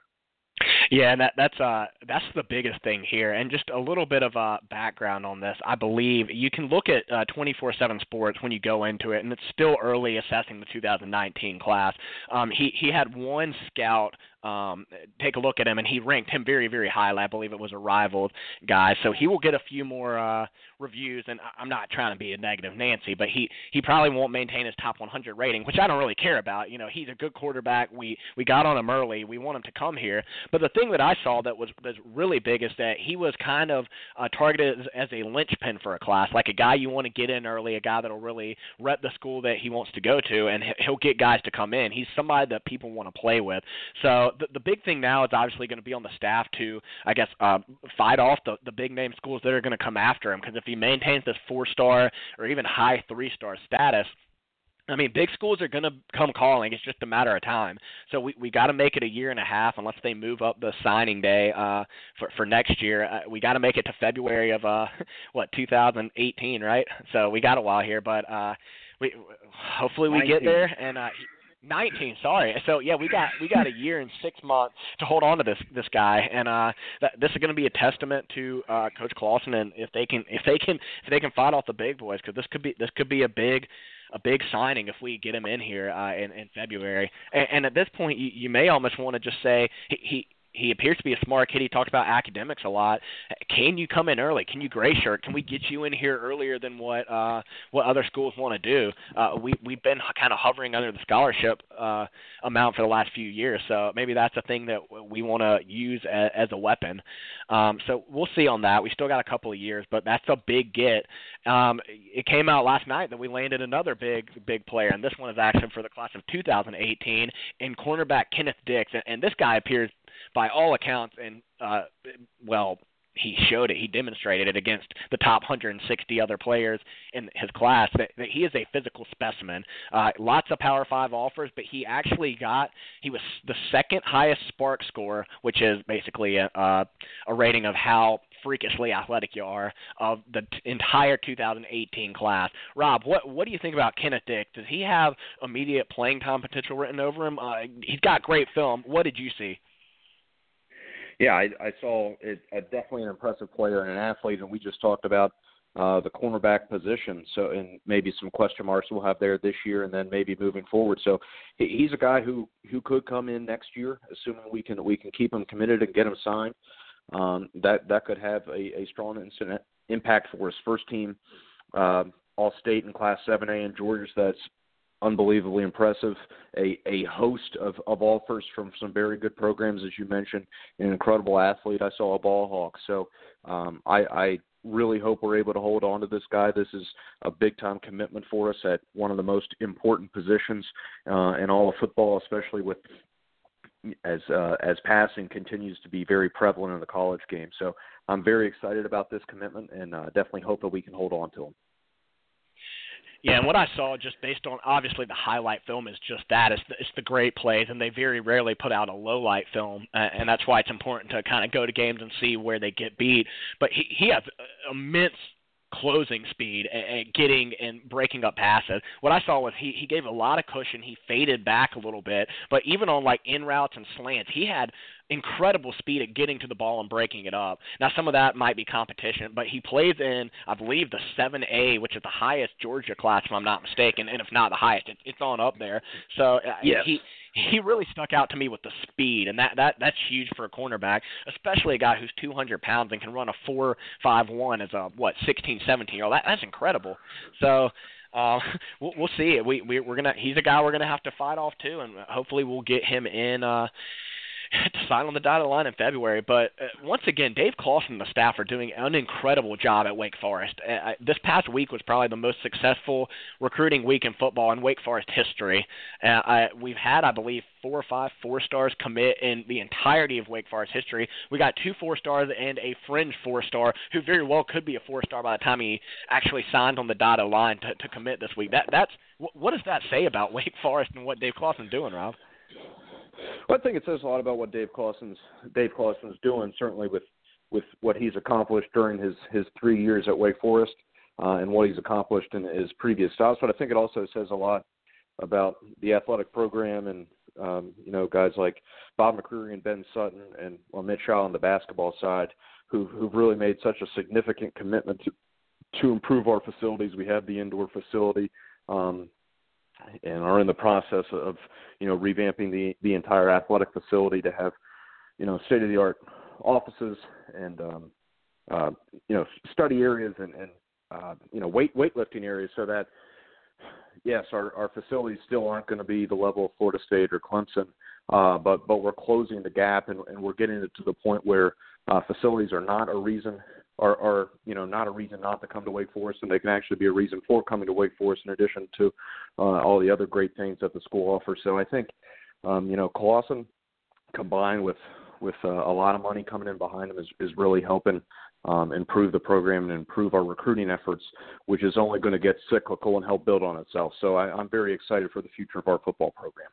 Yeah, and that's the biggest thing here. And just a little bit of background on this. I believe you can look at 24/7 Sports when you go into it, and it's still early assessing the 2019 class. He had one scout take a look at him, and he ranked him very, very highly. I believe it was a rival guy. So he will get a few more reviews, and I'm not trying to be a negative Nancy, but he probably won't maintain his top 100 rating, which I don't really care about. He's a good quarterback. We got on him early. We want him to come here. But the thing that I saw that's really big is that he was kind of targeted as a linchpin for a class, like a guy you want to get in early, a guy that will really rep the school that he wants to go to, and he'll get guys to come in. He's somebody that people want to play with. So the big thing now is obviously going to be on the staff to, I guess, fight off the big-name schools that are going to come after him, because if he maintains this 4-star or even high 3-star status, I mean, big schools are going to come calling. It's just a matter of time. So we got to make it a year and a half unless they move up the signing day for next year. We got to make it to February of 2018, right? So we got a while here, but hopefully we 19. Get there. And 19, sorry. So yeah, we got a year and 6 months to hold on to this guy, and this is going to be a testament to Coach Clawson, and if they can fight off the big boys, because this could be a big signing if we get him in here in February. And at this point, you may almost want to just say he appears to be a smart kid. He talks about academics a lot. Can you come in early? Can you gray shirt? Can we get you in here earlier than what other schools want to do? We've been kind of hovering under the scholarship amount for the last few years, so maybe that's a thing that we want to use as a weapon. So we'll see on that. We still got a couple of years, but that's a big get. It came out last night that we landed another big player, and this one is actually for the class of 2018 in cornerback Kenneth Dix, and this guy appears by all accounts, and he showed it. He demonstrated it against the top 160 other players in his class that he is a physical specimen. Lots of Power 5 offers, but he was the second highest SPARQ score, which is basically a rating of how freakishly athletic you are, of the entire 2018 class. Rob, what do you think about Kenneth Dix? Does he have immediate playing time potential written over him? He's got great film. What did you see? Yeah, I saw it, definitely an impressive player and an athlete, and we just talked about the cornerback position, so and maybe some question marks we'll have there this year and then maybe moving forward. So he's a guy who could come in next year, assuming we can keep him committed and get him signed. That could have a strong impact for his first team All-State in Class 7A in Georgia. So that's unbelievably impressive. A host of offers from some very good programs, as you mentioned. An incredible athlete. I saw a ball hawk. So I really hope we're able to hold on to this guy. This is a big-time commitment for us at one of the most important positions in all of football, especially with as passing continues to be very prevalent in the college game. So I'm very excited about this commitment and definitely hope that we can hold on to him. Yeah, and what I saw just based on, obviously, the highlight film is just that. It's the great plays, and they very rarely put out a low-light film, and that's why it's important to kind of go to games and see where they get beat. But he has immense closing speed and getting and breaking up passes. What I saw was he gave a lot of cushion. He faded back a little bit, but even on like in routes and slants, he had incredible speed at getting to the ball and breaking it up. Now, some of that might be competition, but he plays in, I believe, the 7A, which is the highest Georgia class, if I'm not mistaken, and if not the highest, it's on up there. So yes. He really stuck out to me with the speed, and that's huge for a cornerback, especially a guy who's 200 pounds and can run a 4.51 as a 16, 17-year-old. That's incredible. So we'll see. He's a guy we're gonna have to fight off too, and hopefully we'll get him in. To sign on the dotted line in February. But once again, Dave Clawson and the staff are doing an incredible job at Wake Forest. This past week was probably the most successful recruiting week in football in Wake Forest history. We've had, I believe, 4 or 5 4-stars commit in the entirety of Wake Forest history. We got 2 4-stars and a fringe 4-star who very well could be a 4-star by the time he actually signed on the dotted line to commit this week. What does that say about Wake Forest and what Dave Clawson's doing, Rob? Well, I think it says a lot about what Dave Clawson's doing, certainly with what he's accomplished during his 3 years at Wake Forest and what he's accomplished in his previous stops. But I think it also says a lot about the athletic program and, guys like Bob McCreary and Ben Sutton and Mitch Shaw on the basketball side who've really made such a significant commitment to improve our facilities. We have the indoor facility. And are in the process of, revamping the entire athletic facility to have, state-of-the-art offices and, study areas and weightlifting areas so that, yes, our facilities still aren't going to be the level of Florida State or Clemson, but we're closing the gap and we're getting it to the point where facilities are not a reason are not a reason not to come to Wake Forest, and they can actually be a reason for coming to Wake Forest in addition to all the other great things that the school offers. So I think, Clawson combined with a lot of money coming in behind him is really helping improve the program and improve our recruiting efforts, which is only going to get cyclical and help build on itself. So I'm very excited for the future of our football program.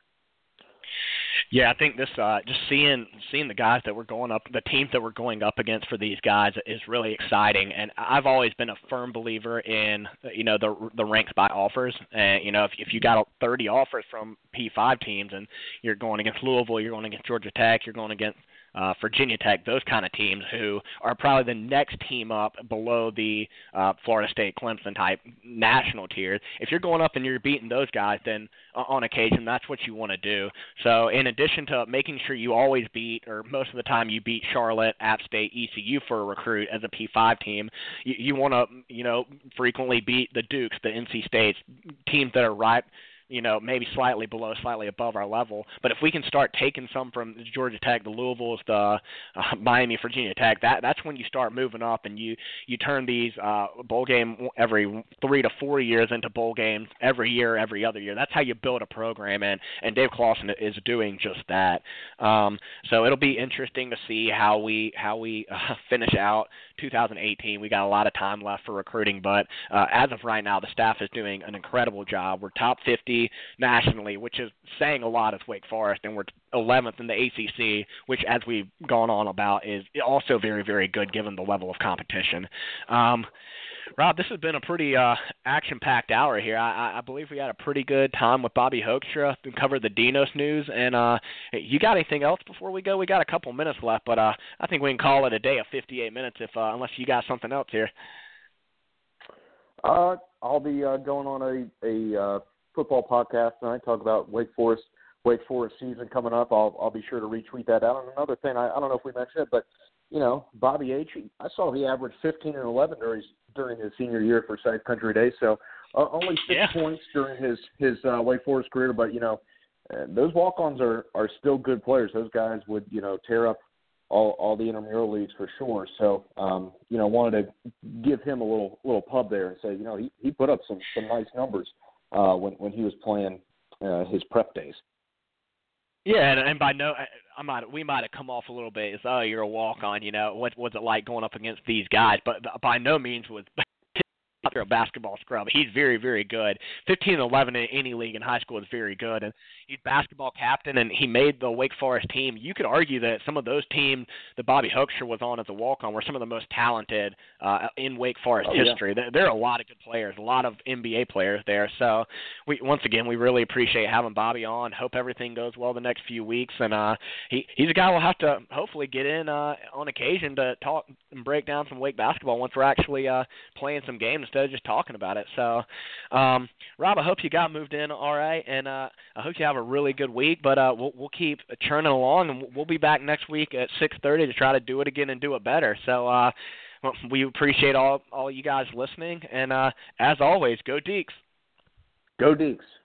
Yeah, I think this just seeing the guys that we're going up, the teams that we're going up against for these guys is really exciting. And I've always been a firm believer in the ranks by offers. And if you got 30 offers from P5 teams and you're going against Louisville, you're going against Georgia Tech, you're going against Virginia Tech, those kind of teams who are probably the next team up below the Florida State, Clemson type national tiers. If you're going up and you're beating those guys, then on occasion that's what you want to do. So in addition to making sure you always beat, or most of the time you beat Charlotte, App State, ECU for a recruit as a P5 team, you want to frequently beat the Dukes, the NC States, teams that are right maybe slightly below, slightly above our level. But if we can start taking some from Georgia Tech, the Louisvilles, the Miami, Virginia Tech, that's when you start moving up and you turn these bowl game every 3 to 4 years into bowl games every year, every other year. That's how you build a program, and Dave Clawson is doing just that. So it'll be interesting to see how we finish out 2018. We got a lot of time left for recruiting, but as of right now, the staff is doing an incredible job. We're top 50 nationally, which is saying a lot as Wake Forest, and we're 11th in the ACC, which, as we've gone on about, is also very, very good given the level of competition. Rob, this has been a pretty action-packed hour here. I believe we had a pretty good time with Bobby Hoekstra to cover the Dinos news. And you got anything else before we go? We got a couple minutes left, but I think we can call it a day of 58 minutes unless you got something else here. I'll be going on a football podcast tonight, talk about Wake Forest season coming up. I'll be sure to retweet that out. And another thing, I don't know if we mentioned it, but Bobby H, I saw he averaged 15 and 11 during his senior year for South Country Day. So only 6 points during his Wake Forest career, but those walk-ons are still good players. Those guys would tear up all the intramural leagues for sure. So, wanted to give him a little pub there and say, he put up some nice numbers when he was playing his prep days. Yeah, and by we might have come off a little bit as, oh, you're a walk-on, what was it like going up against these guys? But by no means was a basketball scrub. He's very, very good. 15-11 in any league in high school is very good, and he's basketball captain, and he made the Wake Forest team. You could argue that some of those teams that Bobby Hoekstra was on as a walk-on were some of the most talented in Wake Forest history. There are a lot of good players, a lot of NBA players there. So, once again, we really appreciate having Bobby on. Hope everything goes well the next few weeks, and he's a guy we'll have to hopefully get in on occasion to talk and break down some Wake basketball once we're actually playing some games instead of just talking about it. So, Rob, I hope you got moved in all right, and I hope you have a really good week. But we'll keep churning along, and we'll be back next week at 6:30 to try to do it again and do it better. So we appreciate all you guys listening, and as always, go Deeks. Go Deeks.